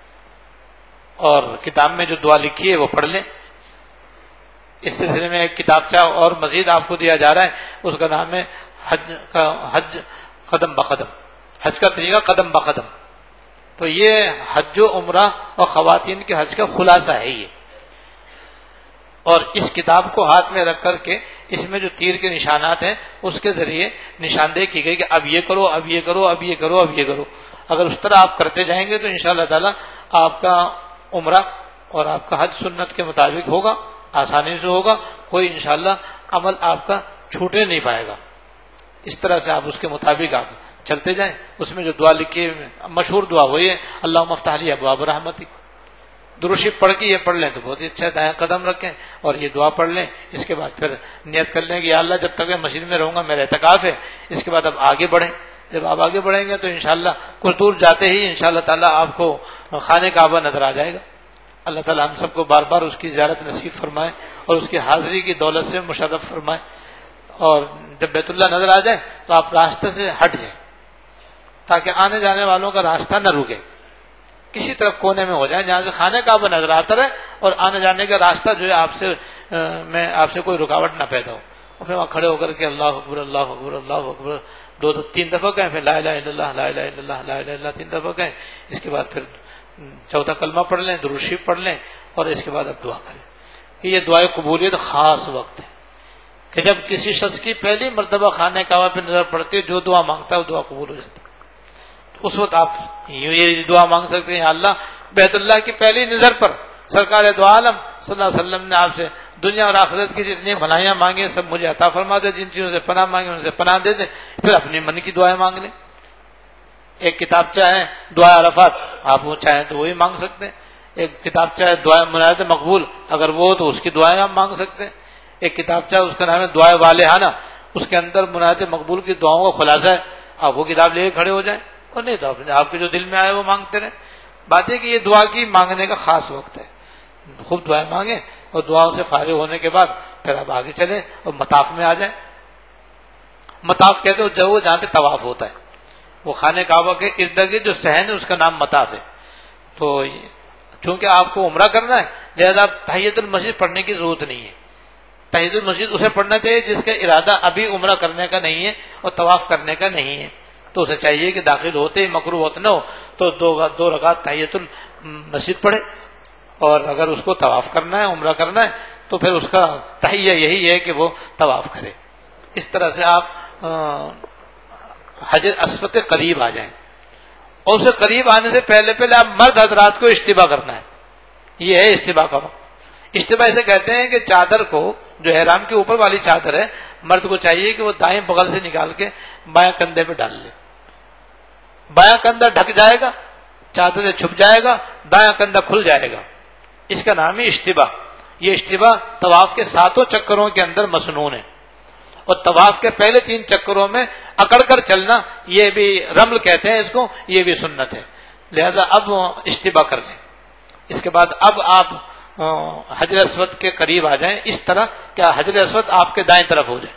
اور کتاب میں جو دعا لکھی ہے وہ پڑھ لیں. اس سلسلے میں ایک کتابچہ اور مزید آپ کو دیا جا رہا ہے، اس کا نام ہے حج قدم بقدم، حج کا طریقہ قدم بقدم. تو یہ حج و عمرہ اور خواتین کے حج کا خلاصہ ہے یہ. اور اس کتاب کو ہاتھ میں رکھ کر کے اس میں جو تیر کے نشانات ہیں اس کے ذریعے نشاندہی کی گئی کہ اب یہ کرو، اب یہ کرو، اب یہ کرو، اب یہ کرو. اگر اس طرح آپ کرتے جائیں گے تو انشاءاللہ تعالی آپ کا عمرہ اور آپ کا حج سنت کے مطابق ہوگا، آسانی سے ہوگا، کوئی انشاءاللہ عمل آپ کا چھوٹنے نہیں پائے گا. اس طرح سے آپ اس کے مطابق آپ چلتے جائیں. اس میں جو دعا لکھی ہے مشہور دعا وہی ہے اللہم افتح لی ابواب رحمتک. درود شریف پڑھ کے یہ پڑھ لیں تو بہت ہی اچھا ہے. دایاں قدم رکھیں اور یہ دعا پڑھ لیں. اس کے بعد پھر نیت کر لیں کہ یا اللہ جب تک میں مسجد میں رہوں گا میرا اعتکاف ہے. اس کے بعد اب آگے بڑھیں. جب آپ آگے بڑھیں گے تو انشاءاللہ کچھ دور جاتے ہی انشاءاللہ تعالیٰ آپ کو خانہ کعبہ نظر آ جائے گا. اللہ تعالیٰ ہم سب کو بار بار اس کی زیارت نصیب فرمائے اور اس کی حاضری کی دولت سے مشرف فرمائے. اور جب بیت اللہ نظر آ جائے تو آپ راستے سے ہٹ جائیں تاکہ آنے جانے والوں کا راستہ نہ رکے. کسی طرف کونے میں ہو جائے جہاں سے خانہ کعبہ نظر آتا رہے اور آنے جانے کا راستہ جو ہے آپ سے کوئی رکاوٹ نہ پیدا ہو. اور پھر وہاں کھڑے ہو کر کے اللہ اکبر اللہ اکبر اللہ اکبر 2-3 دفعہ کہیں، پھر لا الہ الا اللہ لا الہ الا اللہ لا الہ الا اللہ 3 دفعہ کہیں. اس کے بعد پھر چوتھا کلمہ پڑھ لیں، درود شریف پڑھ لیں اور اس کے بعد اب دعا کریں. کہ یہ دعائے قبولیت خاص وقت ہے کہ جب کسی شخص کی پہلی مرتبہ خانہ کعبہ پہ نظر پڑتی ہے، جو دعا مانگتا ہے وہ دعا قبول ہو جاتی ہے. تو اس وقت آپ یہ دعا مانگ سکتے ہیں، یا اللہ بیت اللہ کی پہلی نظر پر سرکار دو عالم صلی اللہ علیہ وسلم نے آپ سے دنیا اور آخرت کی جتنی بھلائیاں مانگی سب مجھے عطا فرما دے. جن چیزوں سے پناہ مانگی ان سے پناہ دے دے. پھر اپنی من کی دعائیں مانگ لیں. ایک کتاب چاہیں دعا عرفات، آپ وہ چاہیں تو وہی مانگ سکتے ہیں. ایک کتاب چاہے دعا مناجات مقبول، اگر وہ ہو تو اس کی دعائیں آپ مانگ سکتے ہیں. ایک کتاب چاہے اس کا نام ہے دعائے والہانہ، اس کے اندر مناجات مقبول کی دعاؤں کا خلاصہ ہے. آپ وہ کتاب لے کے کھڑے ہو جائیں اور نہیں تو آپ کے جو دل میں آئے وہ مانگتے رہیں. بات ہے کہ یہ دعا کی مانگنے کا خاص وقت ہے. خوب دعائیں مانگیں اور دعاؤں سے فارغ ہونے کے بعد پھر آپ آگے چلیں اور مطاف میں آ جائیں. مطاف کہتے ہیں وہ جہاں پہ طواف ہوتا ہے، وہ خانہ کعبہ کے ارد گرد جو صحن ہے اس کا نام مطاف ہے. تو چونکہ آپ کو عمرہ کرنا ہے لہذا تحیۃ المسجد پڑھنے کی ضرورت نہیں ہے. تحیۃ المسجد اسے پڑھنا چاہیے جس کا ارادہ ابھی عمرہ کرنے کا نہیں ہے اور طواف کرنے کا نہیں ہے. تو اسے چاہیے کہ داخل ہوتے ہی مکروہ وقت نہ ہو تو 2 رکعت تحیۃ المسجد پڑھے. اور اگر اس کو طواف کرنا ہے عمرہ کرنا ہے تو پھر اس کا تحیہ یہی ہے کہ وہ طواف کرے. اس طرح سے آپ حجر اسود کے قریب آ جائیں. اور اسے قریب آنے سے پہلے آپ مرد حضرات کو اجتباء کرنا ہے. یہ ہے اجتباء کا وقت. اجتباء اسے کہتے ہیں کہ چادر کو جو احرام کے اوپر والی چادر ہے مرد کو چاہیے کہ وہ دائیں بغل سے نکال کے بائیں کندھے پہ ڈال لے. بایاں کندھا ڈھک جائے گا، چادر سے چھپ جائے گا، دایاں کندھا کھل جائے گا. اس کا نام ہے اجتباء. یہ اجتباء طواف کے 7 چکروں کے اندر مسنون ہے. اور طواف کے پہلے 3 چکروں میں اکڑ کر چلنا، یہ بھی رمل کہتے ہیں اس کو، یہ بھی سنت ہے. لہذا اب اشتباہ کر لیں. اس کے بعد اب آپ حجر اسود کے قریب آ جائیں اس طرح کہ حجر اسود آپ کے دائیں طرف ہو جائے.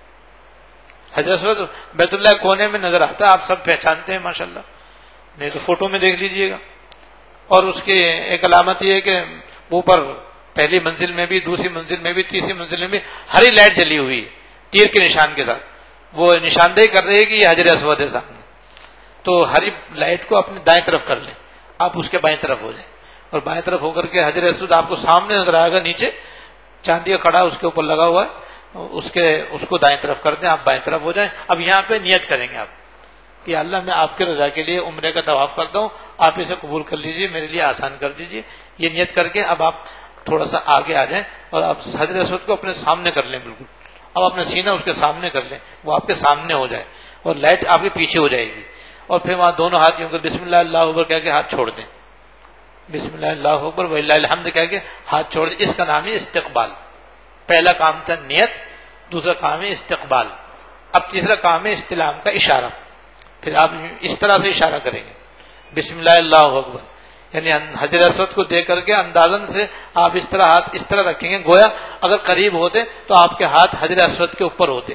حجر اسود بیت اللہ کونے میں نظر آتا ہے, آپ سب پہچانتے ہیں ماشاءاللہ, نہیں تو فوٹو میں دیکھ لیجئے گا. اور اس کی ایک علامت یہ ہے کہ اوپر پہلی منزل میں بھی, دوسری منزل میں بھی, تیسری منزل میں بھی ہری لائٹ جلی ہوئی ہے تیر کے نشان کے ساتھ. وہ نشاندہی کر رہی ہے کہ یہ حجر اسود ہے سامنے. تو ہری لائٹ کو اپنے دائیں طرف کر لیں, آپ اس کے بائیں طرف ہو جائیں, اور بائیں طرف ہو کر کے حجر اسود آپ کو سامنے نظر آئے گا, نیچے چاندی کا کڑا اس کے اوپر لگا ہوا ہے, اس کو دائیں طرف کر دیں, آپ بائیں طرف ہو جائیں. اب یہاں پہ نیت کریں گے آپ کہ اللہ میں آپ کے رضا کے لیے عمرے کا طواف کرتا ہوں, آپ اسے قبول کر لیجئے, میرے لیے آسان کر دیجئے. یہ نیت کر کے اب آپ تھوڑا سا آگے آ جائیں اور آپ حجر اسود کو اپنے سامنے کر لیں. بالکل اب اپنا سینہ اس کے سامنے کر لیں, وہ آپ کے سامنے ہو جائے اور لائٹ آپ کے پیچھے ہو جائے گی. اور پھر وہاں دونوں ہاتھ یوں کر بسم اللہ اللہ اکبر کہہ کے ہاتھ چھوڑ دیں. بسم اللہ اللہ اکبر وللہ الحمد کہہ کے ہاتھ چھوڑ دیں. اس کا نام ہے استقبال. پہلا کام تھا نیت, دوسرا کام ہے استقبال, اب تیسرا کام ہے استلام کا اشارہ. پھر آپ اس طرح سے اشارہ کریں گے بسم اللہ اللہ اکبر, یعنی حجر اسود کو دیکھ کر کے اندازن سے آپ اس طرح ہاتھ اس طرح رکھیں گے, گویا اگر قریب ہوتے تو آپ کے ہاتھ حجر اسود کے اوپر ہوتے.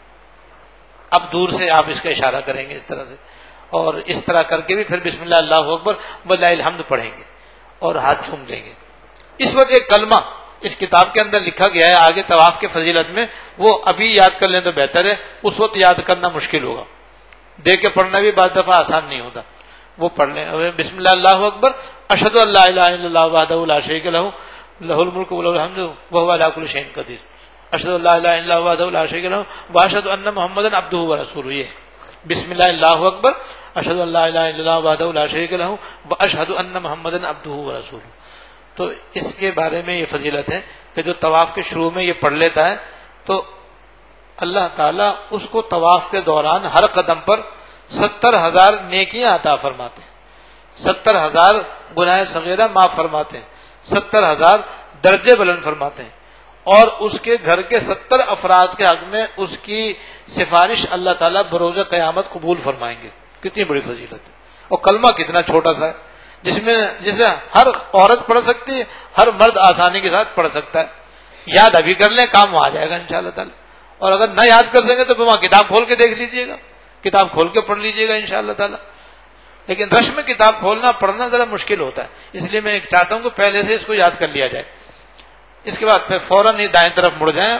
اب دور سے آپ اس کا اشارہ کریں گے اس طرح سے, اور اس طرح کر کے بھی پھر بسم اللہ اللہ اکبر وللہ الحمد پڑھیں گے اور ہاتھ چھوم لیں گے. اس وقت ایک کلمہ اس کتاب کے اندر لکھا گیا ہے آگے طواف کی فضیلت میں, وہ ابھی یاد کر لیں تو بہتر ہے, اس وقت یاد کرنا مشکل ہوگا, دیکھ کے پڑھنا بھی بعض دفعہ آسان نہیں ہوتا. وہ پڑھ لیں بسم اللہ اللہ اکبر اشہد ان لا الہ الا اللہ وحدہ لا شریک لہ لہ الملک ولہ الحمد وہو علی کل شیء قدیر, اشہد ان لا الہ الا اللہ وحدہ لا شریک لہ واشہد ان محمدا عبدہ ورسولہ. یہ بسم اللہ اللہ اکبر اشہد ان لا الہ الا اللہ وحدہ لا شریک لہ واشہد ان محمدا عبدہ ورسولہ. تو اس کے بارے میں یہ فضیلت ہے کہ جو طواف کے شروع میں یہ پڑھ لیتا ہے تو اللہ تعالیٰ اس کو طواف کے دوران ہر قدم پر 70,000 نیکیاں عطا فرماتے ہیں, 70,000 گناہ صغیرہ معاف فرماتے ہیں, 70,000 درجے بلند فرماتے ہیں, اور اس کے گھر کے 70 افراد کے حق میں اس کی سفارش اللہ تعالیٰ بروز قیامت قبول فرمائیں گے. کتنی بڑی فضیلت ہے. اور کلمہ کتنا چھوٹا سا ہے جسے ہر عورت پڑھ سکتی ہے, ہر مرد آسانی کے ساتھ پڑھ سکتا ہے. یاد ابھی کر لیں, کام آ جائے گا انشاءاللہ تعالی. اور اگر نہ یاد کر دیں گے تو وہاں کتاب کھول کے دیکھ لیجئے گا, کتاب کھول کے پڑھ لیجئے گا انشاءاللہ تعالی. لیکن رش میں کتاب کھولنا پڑھنا ذرا مشکل ہوتا ہے, اس لیے میں چاہتا ہوں کہ پہلے سے اس کو یاد کر لیا جائے. اس کے بعد پھر فوراً ہی دائیں طرف مڑ جائیں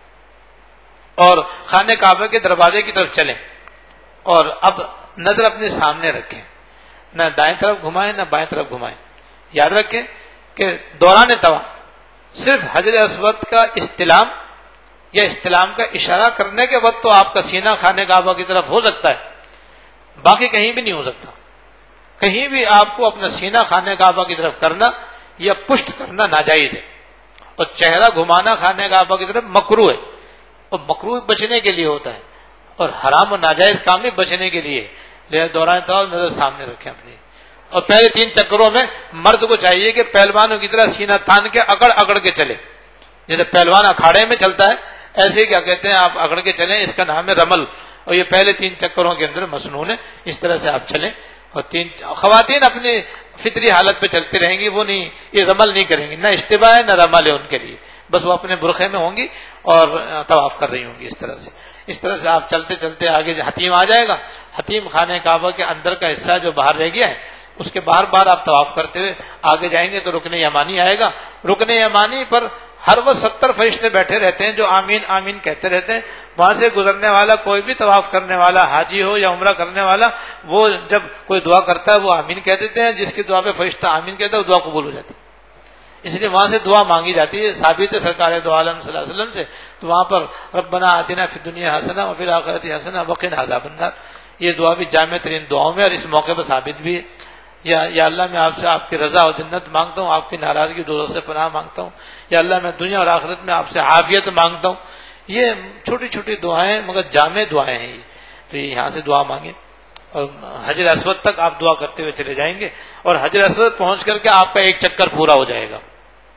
اور خانہ کعبہ کے دروازے کی طرف چلیں, اور اب نظر اپنے سامنے رکھیں, نہ دائیں طرف گھمائیں نہ بائیں طرف گھمائیں. یاد رکھیں کہ دوران طواف صرف حجر اسود کا استلام یا استلام کا اشارہ کرنے کے وقت تو آپ کا سینہ خانہ کعبہ کی طرف ہو سکتا ہے, باقی کہیں بھی نہیں ہو سکتا. کہیں بھی آپ کو اپنا سینہ خانہ کعبہ کی طرف کرنا یا پشت کرنا ناجائز ہے, اور چہرہ گھمانا خانہ کعبہ کی طرف مکروہ ہے, اور مکروہ بچنے کے لیے ہوتا ہے, اور حرام و ناجائز کام بھی بچنے کے لیے. لہذا دوران طواف نظر سامنے رکھیں اپنی, اور پہلے 3 چکروں میں مرد کو چاہیے کہ پہلوانوں کی طرح سینہ تان کے اکڑ اکڑ کے چلے. جیسے پہلوان اکھاڑے میں چلتا ہے ایسے ہی کیا کہتے ہیں آپ اکڑ کے چلیں, اس کا نام ہے رمل, اور یہ پہلے 3 چکروں کے اندر مسنون ہے. اس طرح سے آپ چلیں, اور 3 خواتین اپنی فطری حالت پہ چلتی رہیں گی, وہ نہیں یہ رمل نہیں کریں گی, نہ اشتباہ ہے نہ رمل ہے ان کے لیے, بس وہ اپنے برقعے میں ہوں گی اور طواف کر رہی ہوں گی. اس طرح سے آپ چلتے چلتے آگے حتیم آ جائے گا. حتیم خانہ کعبہ کے اندر کا حصہ جو باہر رہ گیا ہے, اس کے بار بار آپ طواف کرتے ہوئے آگے جائیں گے تو رکن یمانی آئے گا. رکن یمانی پر ہر وہ 70 فرشتے بیٹھے رہتے ہیں جو آمین آمین کہتے رہتے ہیں. وہاں سے گزرنے والا کوئی بھی طواف کرنے والا حاجی ہو یا عمرہ کرنے والا, وہ جب کوئی دعا کرتا ہے وہ آمین کہہ دیتے ہیں, جس کی دعا پہ فرشتہ آمین کہتا ہے وہ دعا قبول ہو جاتی ہے. اس لیے وہاں سے دعا مانگی جاتی ہے, ثابت ہے سرکار دو عالم صلی اللہ علیہ وسلم سے. تو وہاں پر ربنا آتنا فی الدنیا حسنہ وفی الآخرۃ حسنہ وقنا عذاب النار, یہ دعا بھی جامع ترین دعاؤں میں, اور اس موقع پر ثابت بھی ہے. یا اللہ میں آپ سے آپ کی رضا اور جنت مانگتا ہوں, آپ کی ناراضگی دوزخ سے پناہ مانگتا ہوں. یا اللہ میں دنیا اور آخرت میں آپ سے عافیت مانگتا ہوں. یہ چھوٹی چھوٹی دعائیں مگر جامع دعائیں ہیں یہ. تو یہ یہاں سے دعا مانگیں, اور حجر اسود تک آپ دعا کرتے ہوئے چلے جائیں گے, اور حجر اسود پہنچ کر کے آپ کا 1 چکر پورا ہو جائے گا.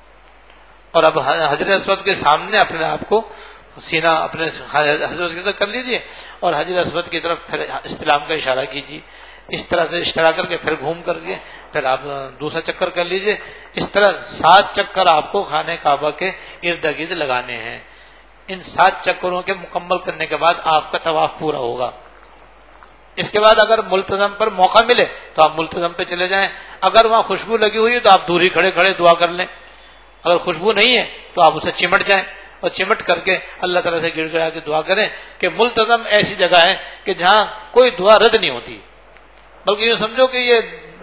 اور اب حجر اسود کے سامنے اپنے آپ کو سینہ اپنے حجر اسود کی طرف کر لیجئے, اور حجر اسود کی طرف پھر استلام کا اشارہ کیجیے. اس طرح سے اشترا کر کے پھر گھوم کر کے پھر آپ دوسرا چکر کر لیجئے. اس طرح 7 چکر آپ کو خانہ کعبہ کے ارد گرد لگانے ہیں. ان 7 چکروں کے مکمل کرنے کے بعد آپ کا طواف پورا ہوگا. اس کے بعد اگر ملتزم پر موقع ملے تو آپ ملتزم پہ چلے جائیں. اگر وہاں خوشبو لگی ہوئی ہے تو آپ دور ہی کھڑے کھڑے دعا کر لیں. اگر خوشبو نہیں ہے تو آپ اسے چمٹ جائیں اور چمٹ کر کے اللہ تعالیٰ سے گڑ گڑا کے دعا کریں کہ ملتزم ایسی جگہ ہے کہ جہاں کوئی دعا رد نہیں ہوتی، بلکہ یہ سمجھو کہ یہ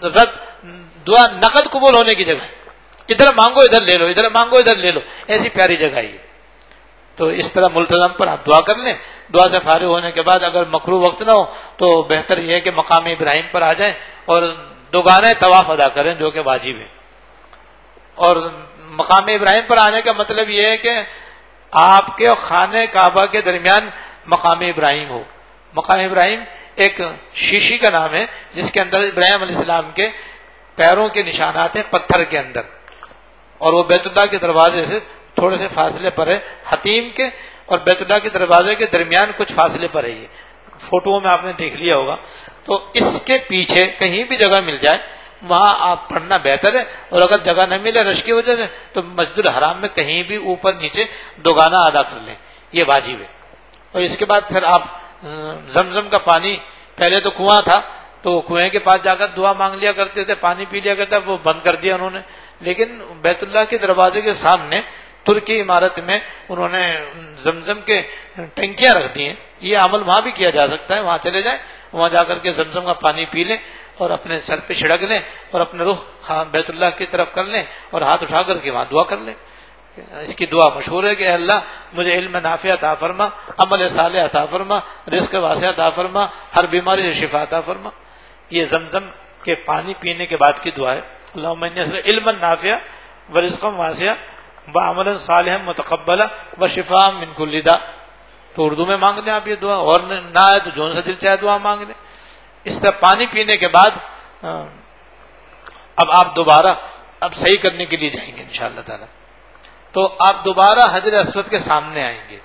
دعا نقد قبول ہونے کی جگہ ہے. ادھر مانگو ادھر لے لو، ادھر مانگو ادھر لے لو، ایسی پیاری جگہ ہے. تو اس طرح ملتزم پر آپ دعا کر لیں. دعا سے فارغ ہونے کے بعد اگر مکروہ وقت نہ ہو تو بہتر یہ ہے کہ مقام ابراہیم پر آ جائیں اور دوگانے طواف ادا کریں جو کہ واجب ہے. اور مقام ابراہیم پر آنے کا مطلب یہ ہے کہ آپ کے خانہ کعبہ کے درمیان مقام ابراہیم ہو. مقام ابراہیم ایک شیشی کا نام ہے جس کے اندر ابراہیم علیہ السلام کے پیروں کے نشانات ہیں پتھر کے اندر، اور وہ بیت اللہ کے دروازے سے تھوڑے سے فاصلے پر ہے. حتیم کے اور بیت اللہ کے دروازے کے درمیان کچھ فاصلے پر ہے. یہ فوٹو میں آپ نے دیکھ لیا ہوگا. تو اس کے پیچھے کہیں بھی جگہ مل جائے وہاں آپ پڑھنا بہتر ہے. اور اگر جگہ نہ ملے رش کی وجہ سے تو مسجد الحرام میں کہیں بھی اوپر نیچے دوگانہ ادا کر لیں، یہ واجب ہے. اور اس کے بعد پھر آپ زمزم کا پانی، پہلے تو کنواں تھا تو کنویں کے پاس جا کر دعا مانگ لیا کرتے تھے، پانی پی لیا کرتا، وہ بند کر دیا انہوں نے. لیکن بیت اللہ کے دروازے کے سامنے ترکی عمارت میں انہوں نے زمزم کے ٹنکیاں رکھ دی ہیں. یہ عمل وہاں بھی کیا جا سکتا ہے. وہاں چلے جائیں، وہاں جا کر کے زمزم کا پانی پی لیں اور اپنے سر پہ چھڑک لیں اور اپنے رخ بیت اللہ کی طرف کر لیں اور ہاتھ اٹھا کر کے وہاں دعا کر لیں. اس کی دعا مشہور ہے کہ اے اللہ مجھے علم نافع عطا فرما، عمل صالح عطا فرما، رزق واسع عطا فرما، ہر بیماری سے شفا عطا فرما. یہ زمزم کے پانی پینے کے بعد کی دعا ہے. اللہم انی اسألک علما نافعا ورزقا واسعا وعملا صالحا متقبلا وشفاء من کل داء. تو اردو میں مانگ لیں آپ یہ دعا، اور نہ آئے تو جون سے دل چاہے دعا مانگ لیں. اس طرح پانی پینے کے بعد اب آپ دوبارہ صحیح کرنے کے لیے جائیں گے انشاءاللہ تعالی. تو آپ دوبارہ حجر اسود کے سامنے آئیں گے.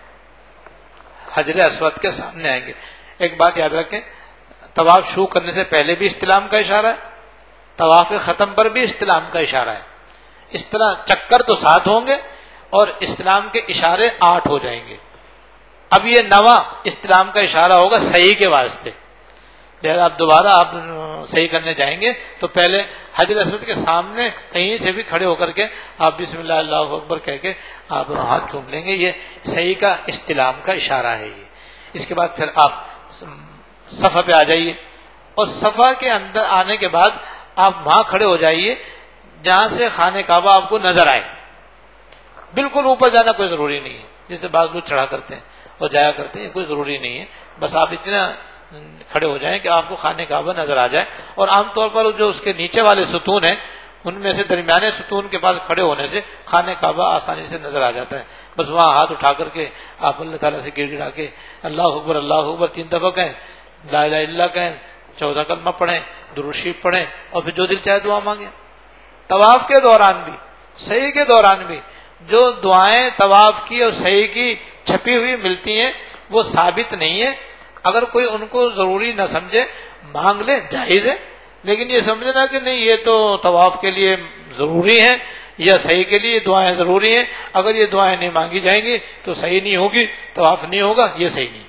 حجر اسود کے سامنے آئیں گے. ایک بات یاد رکھیں، طواف شروع کرنے سے پہلے بھی استلام کا اشارہ ہے، طواف ختم پر بھی استلام کا اشارہ ہے. اس طرح چکر تو 7 ہوں گے اور استلام کے اشارے 8 ہو جائیں گے. اب یہ 9واں استلام کا اشارہ ہوگا صحیح کے واسطے. لہذا آپ دوبارہ آپ صحیح کرنے جائیں گے تو پہلے حجر اسود کے سامنے کہیں سے بھی کھڑے ہو کر کے آپ بسم اللہ اللہ اکبر کہہ کے آپ ہاتھ چوم لیں گے. یہ صحیح کا استلام کا اشارہ ہے. یہ اس کے بعد پھر آپ صفا پہ آ جائیے اور صفا کے اندر آنے کے بعد آپ وہاں کھڑے ہو جائیے جہاں سے خانہ کعبہ آپ کو نظر آئے. بالکل اوپر جانا کوئی ضروری نہیں ہے، جس سے بعض لوگ چڑھا کرتے ہیں اور جایا کرتے ہیں، کوئی ضروری نہیں ہے. بس آپ اتنا کھڑے ہو جائیں کہ آپ کو خانہ کعبہ نظر آ جائے. اور عام طور پر جو اس کے نیچے والے ستون ہیں ان میں سے درمیانے ستون کے پاس کھڑے ہونے سے خانہ کعبہ آسانی سے نظر آ جاتا ہے. بس وہاں ہاتھ اٹھا کر کے آپ اللہ تعالیٰ سے گڑ گڑا کے اللہ اکبر 3 دفعہ کہیں، لا الہ الا اللہ کہیں، 14 کلمہ پڑھیں، درود شریف پڑھیں اور پھر جو دل چاہے دعا مانگیں. طواف کے دوران بھی صحیح کے دوران بھی جو دعائیں طواف کی اور صحیح کی چھپی ہوئی ملتی ہیں وہ ثابت نہیں ہے. اگر کوئی ان کو ضروری نہ سمجھے مانگ لے جائز ہے، لیکن یہ سمجھنا کہ نہیں یہ تو طواف کے لیے ضروری ہیں یا صحیح کے لیے دعائیں ضروری ہیں، اگر یہ دعائیں نہیں مانگی جائیں گی تو صحیح نہیں ہوگی، طواف نہیں ہوگا، یہ صحیح نہیں.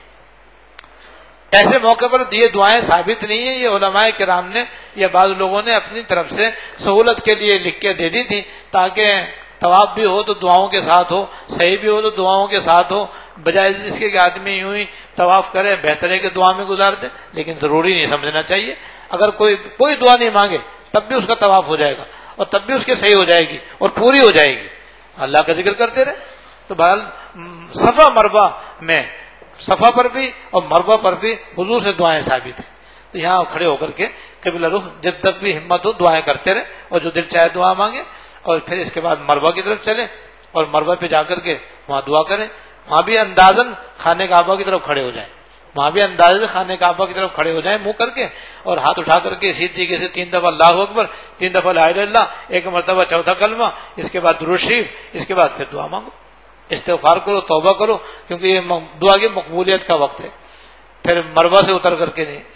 ایسے موقع پر یہ دعائیں ثابت نہیں ہیں. یہ علماء کرام نے یا بعض لوگوں نے اپنی طرف سے سہولت کے لیے لکھ کے دے دی تھی تاکہ طواف بھی ہو تو دعاؤں کے ساتھ ہو، صحیح بھی ہو تو دعاؤں کے ساتھ ہو، بجائے اس کے کہ آدمی یوں ہی طواف کرے بہتر ہے کہ دعا میں گزار دے. لیکن ضروری نہیں سمجھنا چاہیے. اگر کوئی دعا نہیں مانگے تب بھی اس کا طواف ہو جائے گا اور تب بھی اس کی صحیح ہو جائے گی اور پوری ہو جائے گی. اللہ کا ذکر کرتے رہے. تو بہرحال صفا مروہ میں صفا پر بھی اور مروہ پر بھی حضور سے دعائیں ثابت ہیں. تو یہاں کھڑے ہو کر کے قبلہ رخ جب تک بھی ہمت ہو دعائیں کرتے رہے اور جو دل چاہے دعا مانگے. اور پھر اس کے بعد مروہ کی طرف چلیں اور مروہ پہ جا کر کے وہاں دعا کریں. وہاں بھی اندازاً خانہ کعبہ کی طرف کھڑے ہو جائیں. وہاں بھی اندازے سے خانہ کعبہ کی طرف کھڑے ہو جائیں منہ کر کے اور ہاتھ اٹھا کر کے اسی طریقے سے 3 دفعہ اللہ اکبر، 3 دفعہ لا الہ الا اللہ، 1 مرتبہ 14 کلمہ، اس کے بعد درود شریف، اس کے بعد پھر دعا مانگو، استغفار کرو، توبہ کرو، کیونکہ یہ دعا کی مقبولیت کا وقت ہے. پھر مروہ سے اتر کر کے نہیں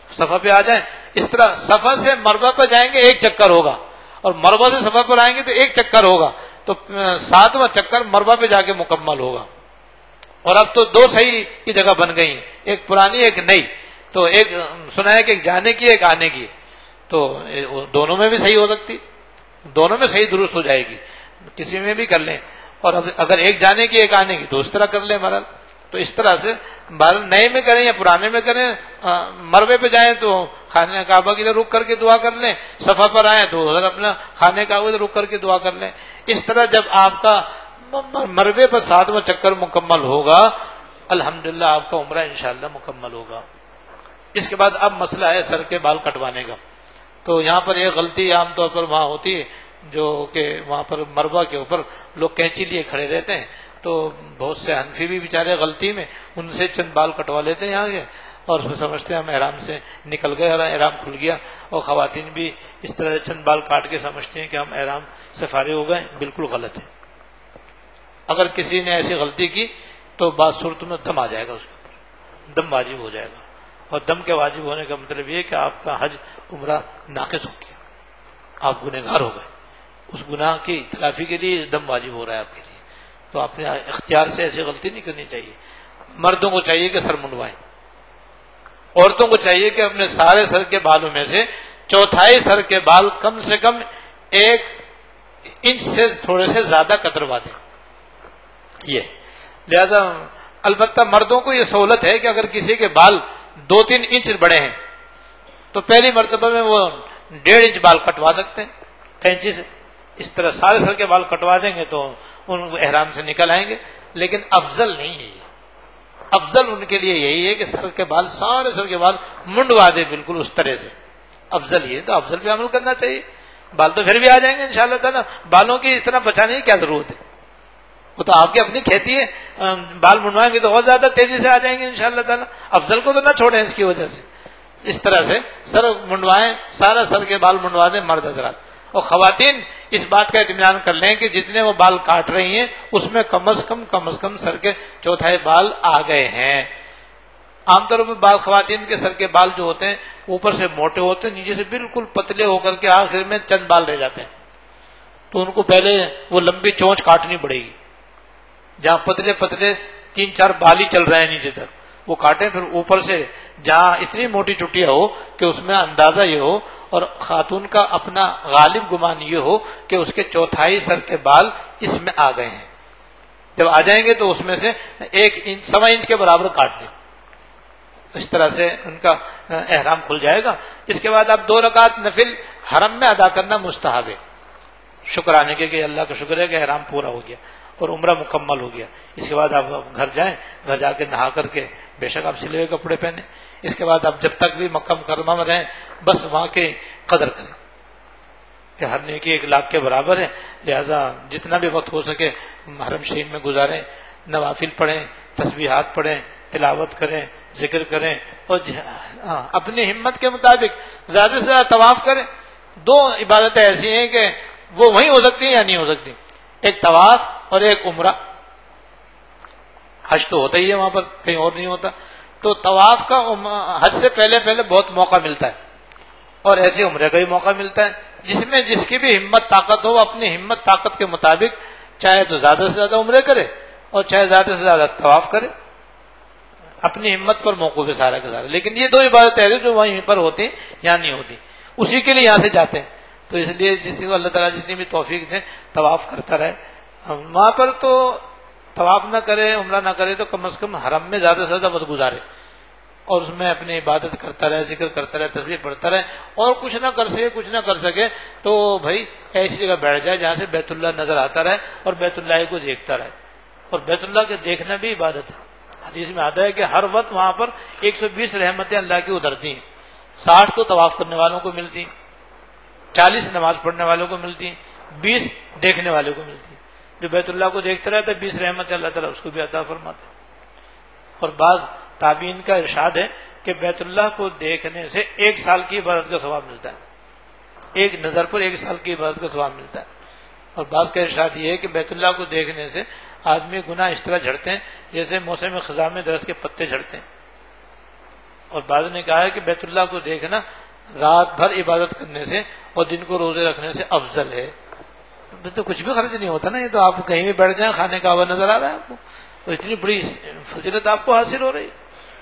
صفا پہ آ جائیں. اس طرح صفا سے مروہ پہ جائیں گے ایک چکر ہوگا, اور مروہ سے صفا پر آئیں گے تو ایک چکر ہوگا, تو 7واں چکر مروہ پہ جا کے مکمل ہوگا. اور اب تو 2 صحیح کی جگہ بن گئی ہیں, ایک پرانی ایک نئی. تو ایک سنا ہے کہ ایک جانے کی ایک آنے کی, تو دونوں میں بھی صحیح ہو سکتی, دونوں میں صحیح درست ہو جائے گی, کسی میں بھی کر لیں. اور اگر ایک جانے کی ایک آنے کی تو اس طرح کر لیں بہرحال. تو اس طرح سے بہرحال نئے میں کریں یا پرانے میں کریں, مروے پہ جائیں تو خانہ کعبہ کی طرف رک کر کے دعا کر لیں, صفا پر آئیں تو ادھر اپنا خانہ کعبہ کی طرف رک کر کے دعا کر لیں. اس طرح جب آپ کا مروے پر 7واں چکر مکمل ہوگا, الحمدللہ آپ کا عمرہ انشاءاللہ مکمل ہوگا. اس کے بعد اب مسئلہ ہے سر کے بال کٹوانے کا. تو یہاں پر ایک غلطی عام طور پر وہاں ہوتی ہے, جو کہ وہاں پر مروہ کے اوپر لوگ کینچی لیے کھڑے رہتے ہیں, تو بہت سے حنفی بھی بیچارے غلطی میں ان سے چند بال کٹوا لیتے ہیں یہاں کے, اور اس میں سمجھتے ہیں ہم احرام سے نکل گئے اور احرام کھل گیا. اور خواتین بھی اس طرح سے چند بال کاٹ کے سمجھتے ہیں کہ ہم احرام سے فارغ ہو گئے. بالکل غلط ہے. اگر کسی نے ایسی غلطی کی تو بعض صورتوں میں دم آ جائے گا, اس کے اوپر دم واجب ہو جائے گا. اور دم کے واجب ہونے کا مطلب یہ کہ آپ کا حج عمرہ ناقص ہو گیا, آپ گنہگار ہو گئے. اس گناہ کی تلافی کے لیے دم واجب ہو رہا ہے آپ کے لیے. تو آپ نے اختیار سے ایسی غلطی نہیں کرنی چاہیے. مردوں کو چاہیے کہ سر منڈوائیں, عورتوں کو چاہیے کہ اپنے سارے سر کے بالوں میں سے 1/4 سر کے بال کم سے کم 1 انچ سے تھوڑے سے زیادہ کتروا دیں. یہ لہذا البتہ مردوں کو یہ سہولت ہے کہ اگر کسی کے بال 2-3 انچ بڑے ہیں تو پہلی مرتبہ میں وہ 1.5 انچ بال کٹوا سکتے ہیں کینچی سے. اس طرح سارے سر کے بال کٹوا دیں گے تو ان احرام سے نکل آئیں گے. لیکن افضل نہیں ہے یہ, افضل ان کے لیے یہی ہے کہ سر کے بال, سارے سر کے بال منڈوا دے بالکل اس طرح سے. افضل یہ, تو افضل پہ عمل کرنا چاہیے. بال تو پھر بھی آ جائیں گے انشاءاللہ تعالیٰ, بالوں کی اتنا بچانے کی کیا ضرورت ہے, وہ تو آپ کی اپنی کھیتی ہے. بال منڈوائیں گے تو اور زیادہ تیزی سے آ جائیں گے انشاءاللہ تعالیٰ. افضل کو تو نہ چھوڑیں اس کی وجہ سے. اس طرح سے سر منڈوائیں, سارا سر کے بال منڈوا دیں مرد حضرات. اور خواتین اس بات کا اطمینان کر لیں کہ جتنے وہ بال کاٹ رہی ہیں اس میں کم از کم سر کے 1/4 بال آ گئے ہیں. عام طور پر بعض خواتین کے سر کے بال جو ہوتے ہیں اوپر سے موٹے ہوتے ہیں, نیچے سے بالکل پتلے ہو کر کے آخر میں چند بال رہ جاتے ہیں. تو ان کو پہلے وہ لمبی چونچ کاٹنی پڑے گی. جہاں پتلے 3-4 بال ہی چل رہے ہیں نیچے تک, وہ کاٹیں. پھر اوپر سے جہاں اتنی موٹی چٹیاں ہو کہ اس میں اندازہ یہ ہو, اور خاتون کا اپنا غالب گمان یہ ہو کہ اس کے 1/4 سر کے بال اس میں آ گئے ہیں. جب آ جائیں گے تو اس میں سے 1 انچ 1.25 انچ کے برابر کاٹ دیں. اس طرح سے ان کا احرام کھل جائے گا. اس کے بعد اب 2 رکعت نفل حرم میں ادا کرنا مستحب ہے, شکرانے کے کہ اللہ کا شکر ہے کہ احرام پورا ہو گیا اور عمرہ مکمل ہو گیا. اس کے بعد آپ گھر جائیں, گھر جا کے نہا کر کے بے شک آپ سلے ہوئے کپڑے پہنیں. اس کے بعد آپ جب تک بھی مکہ مکرمہ میں رہیں بس وہاں کی قدر کریں کہ ہر نیکی 1 لاکھ کے برابر ہے. لہذا جتنا بھی وقت ہو سکے حرم شریف میں گزاریں, نوافل پڑھیں, تسبیحات پڑھیں, تلاوت کریں, ذکر کریں, اور اپنی ہمت کے مطابق زیادہ سے زیادہ طواف کریں. 2 عبادتیں ایسی ہیں کہ وہ وہیں ہو سکتی ہیں یا نہیں ہو سکتی, ایک طواف اور ایک عمرہ. حج تو ہوتا ہی ہے وہاں پر, کہیں اور نہیں ہوتا. تو طواف کا حج سے پہلے بہت موقع ملتا ہے, اور ایسے عمرے کا بھی موقع ملتا ہے. جس میں جس کی بھی ہمت طاقت ہو, اپنی ہمت طاقت کے مطابق چاہے تو زیادہ سے زیادہ عمرے کرے اور چاہے زیادہ سے زیادہ طواف کرے, اپنی ہمت پر موقوف ہے سارا کا سارا. لیکن یہ 2 عبادتیں ہیں جو وہیں پر ہوتی ہیں, یہاں نہیں ہوتی. اسی کے لیے یہاں سے جاتے ہیں. تو اس لیے جس کو اللہ تعالیٰ جتنی بھی توفیق دے طواف کرتا رہے. وہاں پر تو طواف نہ کرے, عمرہ نہ کرے, تو کم از کم حرم میں زیادہ سے زیادہ وقت گزارے اور اس میں اپنی عبادت کرتا رہے, ذکر کرتا رہے, تسبیح پڑھتا رہے. اور کچھ نہ کر سکے تو بھائی ایسی جگہ بیٹھ جائے جہاں سے بیت اللہ نظر آتا رہے اور بیت اللہ کو دیکھتا رہے. اور بیت اللہ کے دیکھنا بھی عبادت ہے. حدیث میں آتا ہے کہ ہر وقت وہاں پر 120 رحمتیں اللہ کی اترتی ہیں. 60 تو طواف کرنے والوں کو ملتی ہیں, 40 نماز پڑھنے والوں کو ملتی ہیں, 20 دیکھنے والوں کو ملتی ہیں. جو بیت اللہ کو دیکھتا رہتا ہے 20 رحمت اللہ تعالیٰ اس کو بھی عطا فرماتا ہے. اور بعض تابعین کا ارشاد ہے کہ بیت اللہ کو دیکھنے سے 1 سال کی عبادت کا ثواب ملتا ہے, ایک نظر پر 1 سال کی عبادت کا ثواب ملتا ہے. اور بعض کا ارشاد یہ ہے کہ بیت اللہ کو دیکھنے سے آدمی گناہ اس طرح جھڑتے ہیں جیسے موسم خزاں میں درخت کے پتے جھڑتے ہیں. اور بعض نے کہا ہے کہ بیت اللہ کو دیکھنا رات بھر عبادت کرنے سے اور دن کو روزے رکھنے سے افضل ہے. تو کچھ بھی خرچ نہیں ہوتا نا, یہ تو آپ کہیں بھی بیٹھ جائیں کھانے کا نظر آ رہا ہے آپ کو, تو اتنی بڑی فضیلت آپ کو حاصل ہو رہی.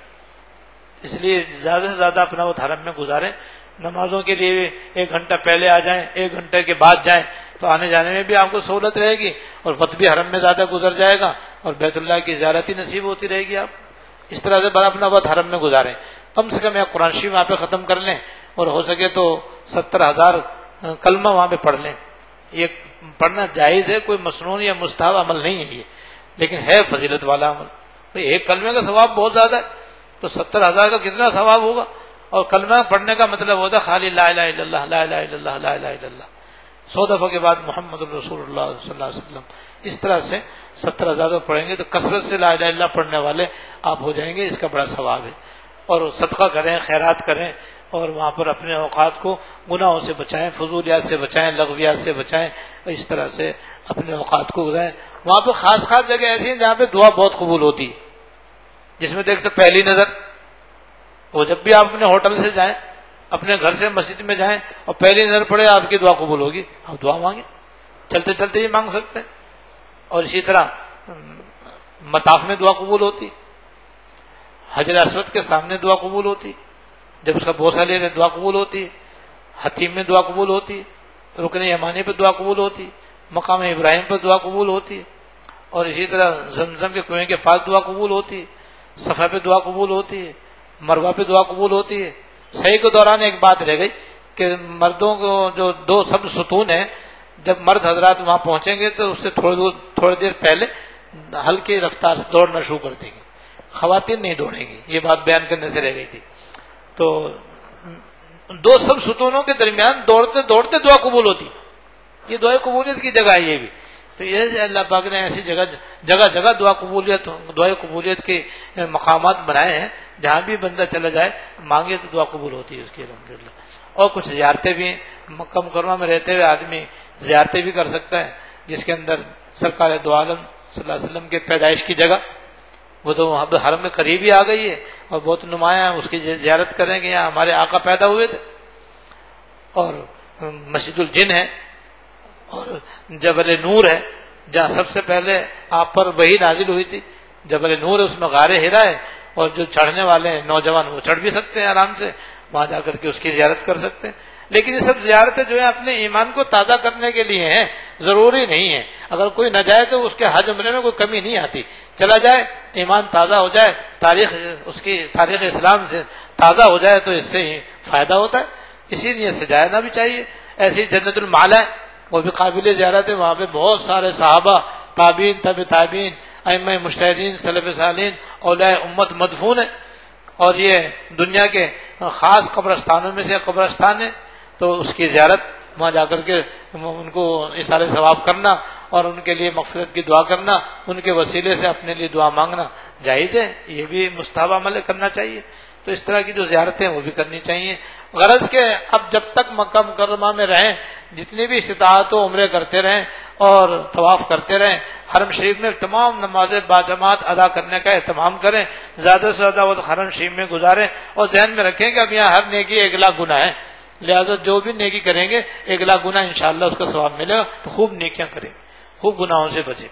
اس لیے زیادہ سے زیادہ اپنا وقت حرم میں گزاریں. نمازوں کے لیے 1 گھنٹہ پہلے آ جائیں, 1 گھنٹے کے بعد جائیں, تو آنے جانے میں بھی آپ کو سہولت رہے گی اور وقت بھی حرم میں زیادہ گزر جائے گا اور بیت اللہ کی زیارت ہی نصیب ہوتی رہے گی. آپ اس طرح سے بڑا اپنا وقت حرم میں گزاریں. کم سے کم ایک قرآن شریف وہاں پہ ختم کر لیں اور ہو سکے تو 70,000 کلمہ وہاں پہ پڑھ لیں. یہ پڑھنا جائز ہے, کوئی مسنون یا مستحب عمل نہیں ہے یہ, لیکن ہے فضیلت والا عمل. ایک کلمے کا ثواب بہت زیادہ ہے, تو 70,000 کا کتنا ثواب ہوگا. اور کلمہ پڑھنے کا مطلب ہوتا ہے خالی لا الہ الا اللہ, لا الہ الا اللہ, لا الہ الا اللہ. 100 دفعہ کے بعد محمد رسول اللہ صلی اللہ علیہ وسلم. اس طرح سے 70,000 پڑھیں گے تو کثرت سے لا الہ الا اللہ پڑھنے والے آپ ہو جائیں گے. اس کا بڑا ثواب ہے. اور صدقہ کریں, خیرات کریں, اور وہاں پر اپنے اوقات کو گناہوں سے بچائیں, فضولیات سے بچائیں, لغویات سے بچائیں, اور اس طرح سے اپنے اوقات کو گزاریں. وہاں پہ خاص جگہ ایسی ہیں جہاں پہ دعا بہت قبول ہوتی ہے, جس میں دیکھتے پہلی نظر, وہ جب بھی آپ اپنے ہوٹل سے جائیں, اپنے گھر سے مسجد میں جائیں اور پہلی نظر پڑے آپ کی دعا قبول ہوگی. آپ دعا مانگیں, چلتے چلتے ہی مانگ سکتے ہیں. اور اسی طرح مطاف میں دعا قبول ہوتی, حجر اسود کے سامنے دعا قبول ہوتی, جب اس کا بوسہ لے رہے دعا قبول ہوتی, حتیم میں دعا قبول ہوتی, رکن یمانی پہ دعا قبول ہوتی, مقام ابراہیم پر دعا قبول ہوتی, اور اسی طرح زمزم کے کنویں کے پاس دعا قبول ہوتی, صفا پہ دعا قبول ہوتی ہے, مروہ پہ دعا قبول ہوتی ہے. صحیح کے دوران ایک بات رہ گئی کہ مردوں کو جو 2 سب ستون ہیں, جب مرد حضرات وہاں پہنچیں گے تو اس سے تھوڑی دیر پہلے ہلکی رفتار سے دوڑنا شروع کر دیں گے, خواتین نہیں دوڑیں گی. یہ بات بیان کرنے سے رہ گئی تھی. تو 2 سب ستونوں کے درمیان دوڑتے دوڑتے دعا قبول ہوتی. یہ دعا قبولیت کی جگہ ہے. یہ بھی تو یہ اللہ پاک نے ایسی جگہ جگہ دعا قبولیت کے مقامات بنائے ہیں, جہاں بھی بندہ چلا جائے مانگے تو دعا قبول ہوتی ہے اس کی الحمدللہ. اور کچھ زیارتیں بھی, مکہ مکرمہ میں رہتے ہوئے آدمی زیارتیں بھی کر سکتا ہے, جس کے اندر سرکار دو عالم صلی اللہ علیہ وسلم کے پیدائش کی جگہ, وہ تو وہاں پہ حرم میں قریب ہی آ گئی ہے اور بہت نمایاں, اس کی زیارت کریں کہ یہاں ہمارے آقا پیدا ہوئے تھے. اور مسجد الجن ہے, اور جبل نور ہے جہاں سب سے پہلے آپ پر وحی نازل ہوئی تھی. جبل نور ہے, اس میں غار ہرا ہے, اور جو چڑھنے والے ہیں نوجوان وہ چڑھ بھی سکتے ہیں آرام سے, وہاں جا کر کے اس کی زیارت کر سکتے ہیں. لیکن یہ سب زیارتیں جو ہیں اپنے ایمان کو تازہ کرنے کے لیے ہیں, ضروری نہیں ہے. اگر کوئی نہ جائے تو اس کے حج عمرے میں کوئی کمی نہیں آتی, چلا جائے ایمان تازہ ہو جائے, اس کی تاریخ اسلام سے تازہ ہو جائے تو اس سے ہی فائدہ ہوتا ہے. اسی لیے سے جانا بھی چاہیے. ایسی جنت المعلا ہے, وہ بھی قابل زیارت ہے. وہاں پہ بہت سارے صحابہ, تابعین, تبع تابعین, ائمہ مجتہدین, سلف صالحین, اولیاء امت مدفون ہے. اور یہ دنیا کے خاص قبرستانوں میں سے قبرستان ہے, تو اس کی زیارت وہاں جا کر کے ان کو اثار ثواب کرنا اور ان کے لیے مغفرت کی دعا کرنا, ان کے وسیلے سے اپنے لیے دعا مانگنا جائز ہے. یہ بھی مستحب عمل کرنا چاہیے. تو اس طرح کی جو زیارتیں وہ بھی کرنی چاہیے. غرض کہ اب جب تک مکہ مکرمہ میں رہیں, جتنی بھی استطاعت ہو عمرے کرتے رہیں اور طواف کرتے رہیں. حرم شریف میں تمام نمازیں باجماعت ادا کرنے کا اہتمام کریں, زیادہ سے زیادہ وقت حرم شریف میں گزاریں, اور ذہن میں رکھیں کہ اب یہاں ہر نیکی 1,00,000 گناہ ہے, لہذا جو بھی نیکی کریں گے 1,00,000 گناہ انشاءاللہ اس کا ثواب ملے گا. تو خوب نیکیاں کریں, خوب گناہوں سے بچیں,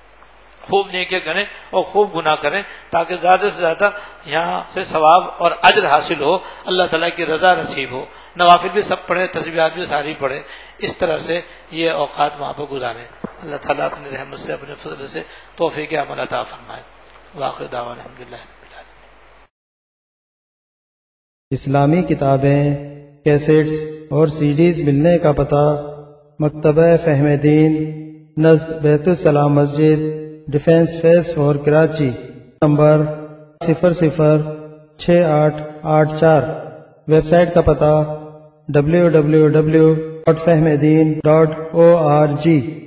خوب نیکیاں کریں اور خوب گناہ کریں, تاکہ زیادہ سے زیادہ یہاں سے ثواب اور اجر حاصل ہو, اللہ تعالیٰ کی رضا نصیب ہو. نوافل بھی سب پڑھیں, تسبیحات بھی ساری پڑھیں. اس طرح سے یہ اوقات وہاں پر گزاریں. اللہ تعالیٰ اپنی رحمت سے, اپنے فضل سے توفیق عمل عطا فرمائے. واخر دعوانا الحمدللہ رب العالمین. اسلامی کتابیں, کیسٹس اور CDs ملنے کا پتہ: مکتبہ فہم دین, نزد بیت السلام مسجد, ڈیفنس فیس 4, کراچی. نمبر 006884. ویب سائٹ کا پتہ www.fahmdeen.org.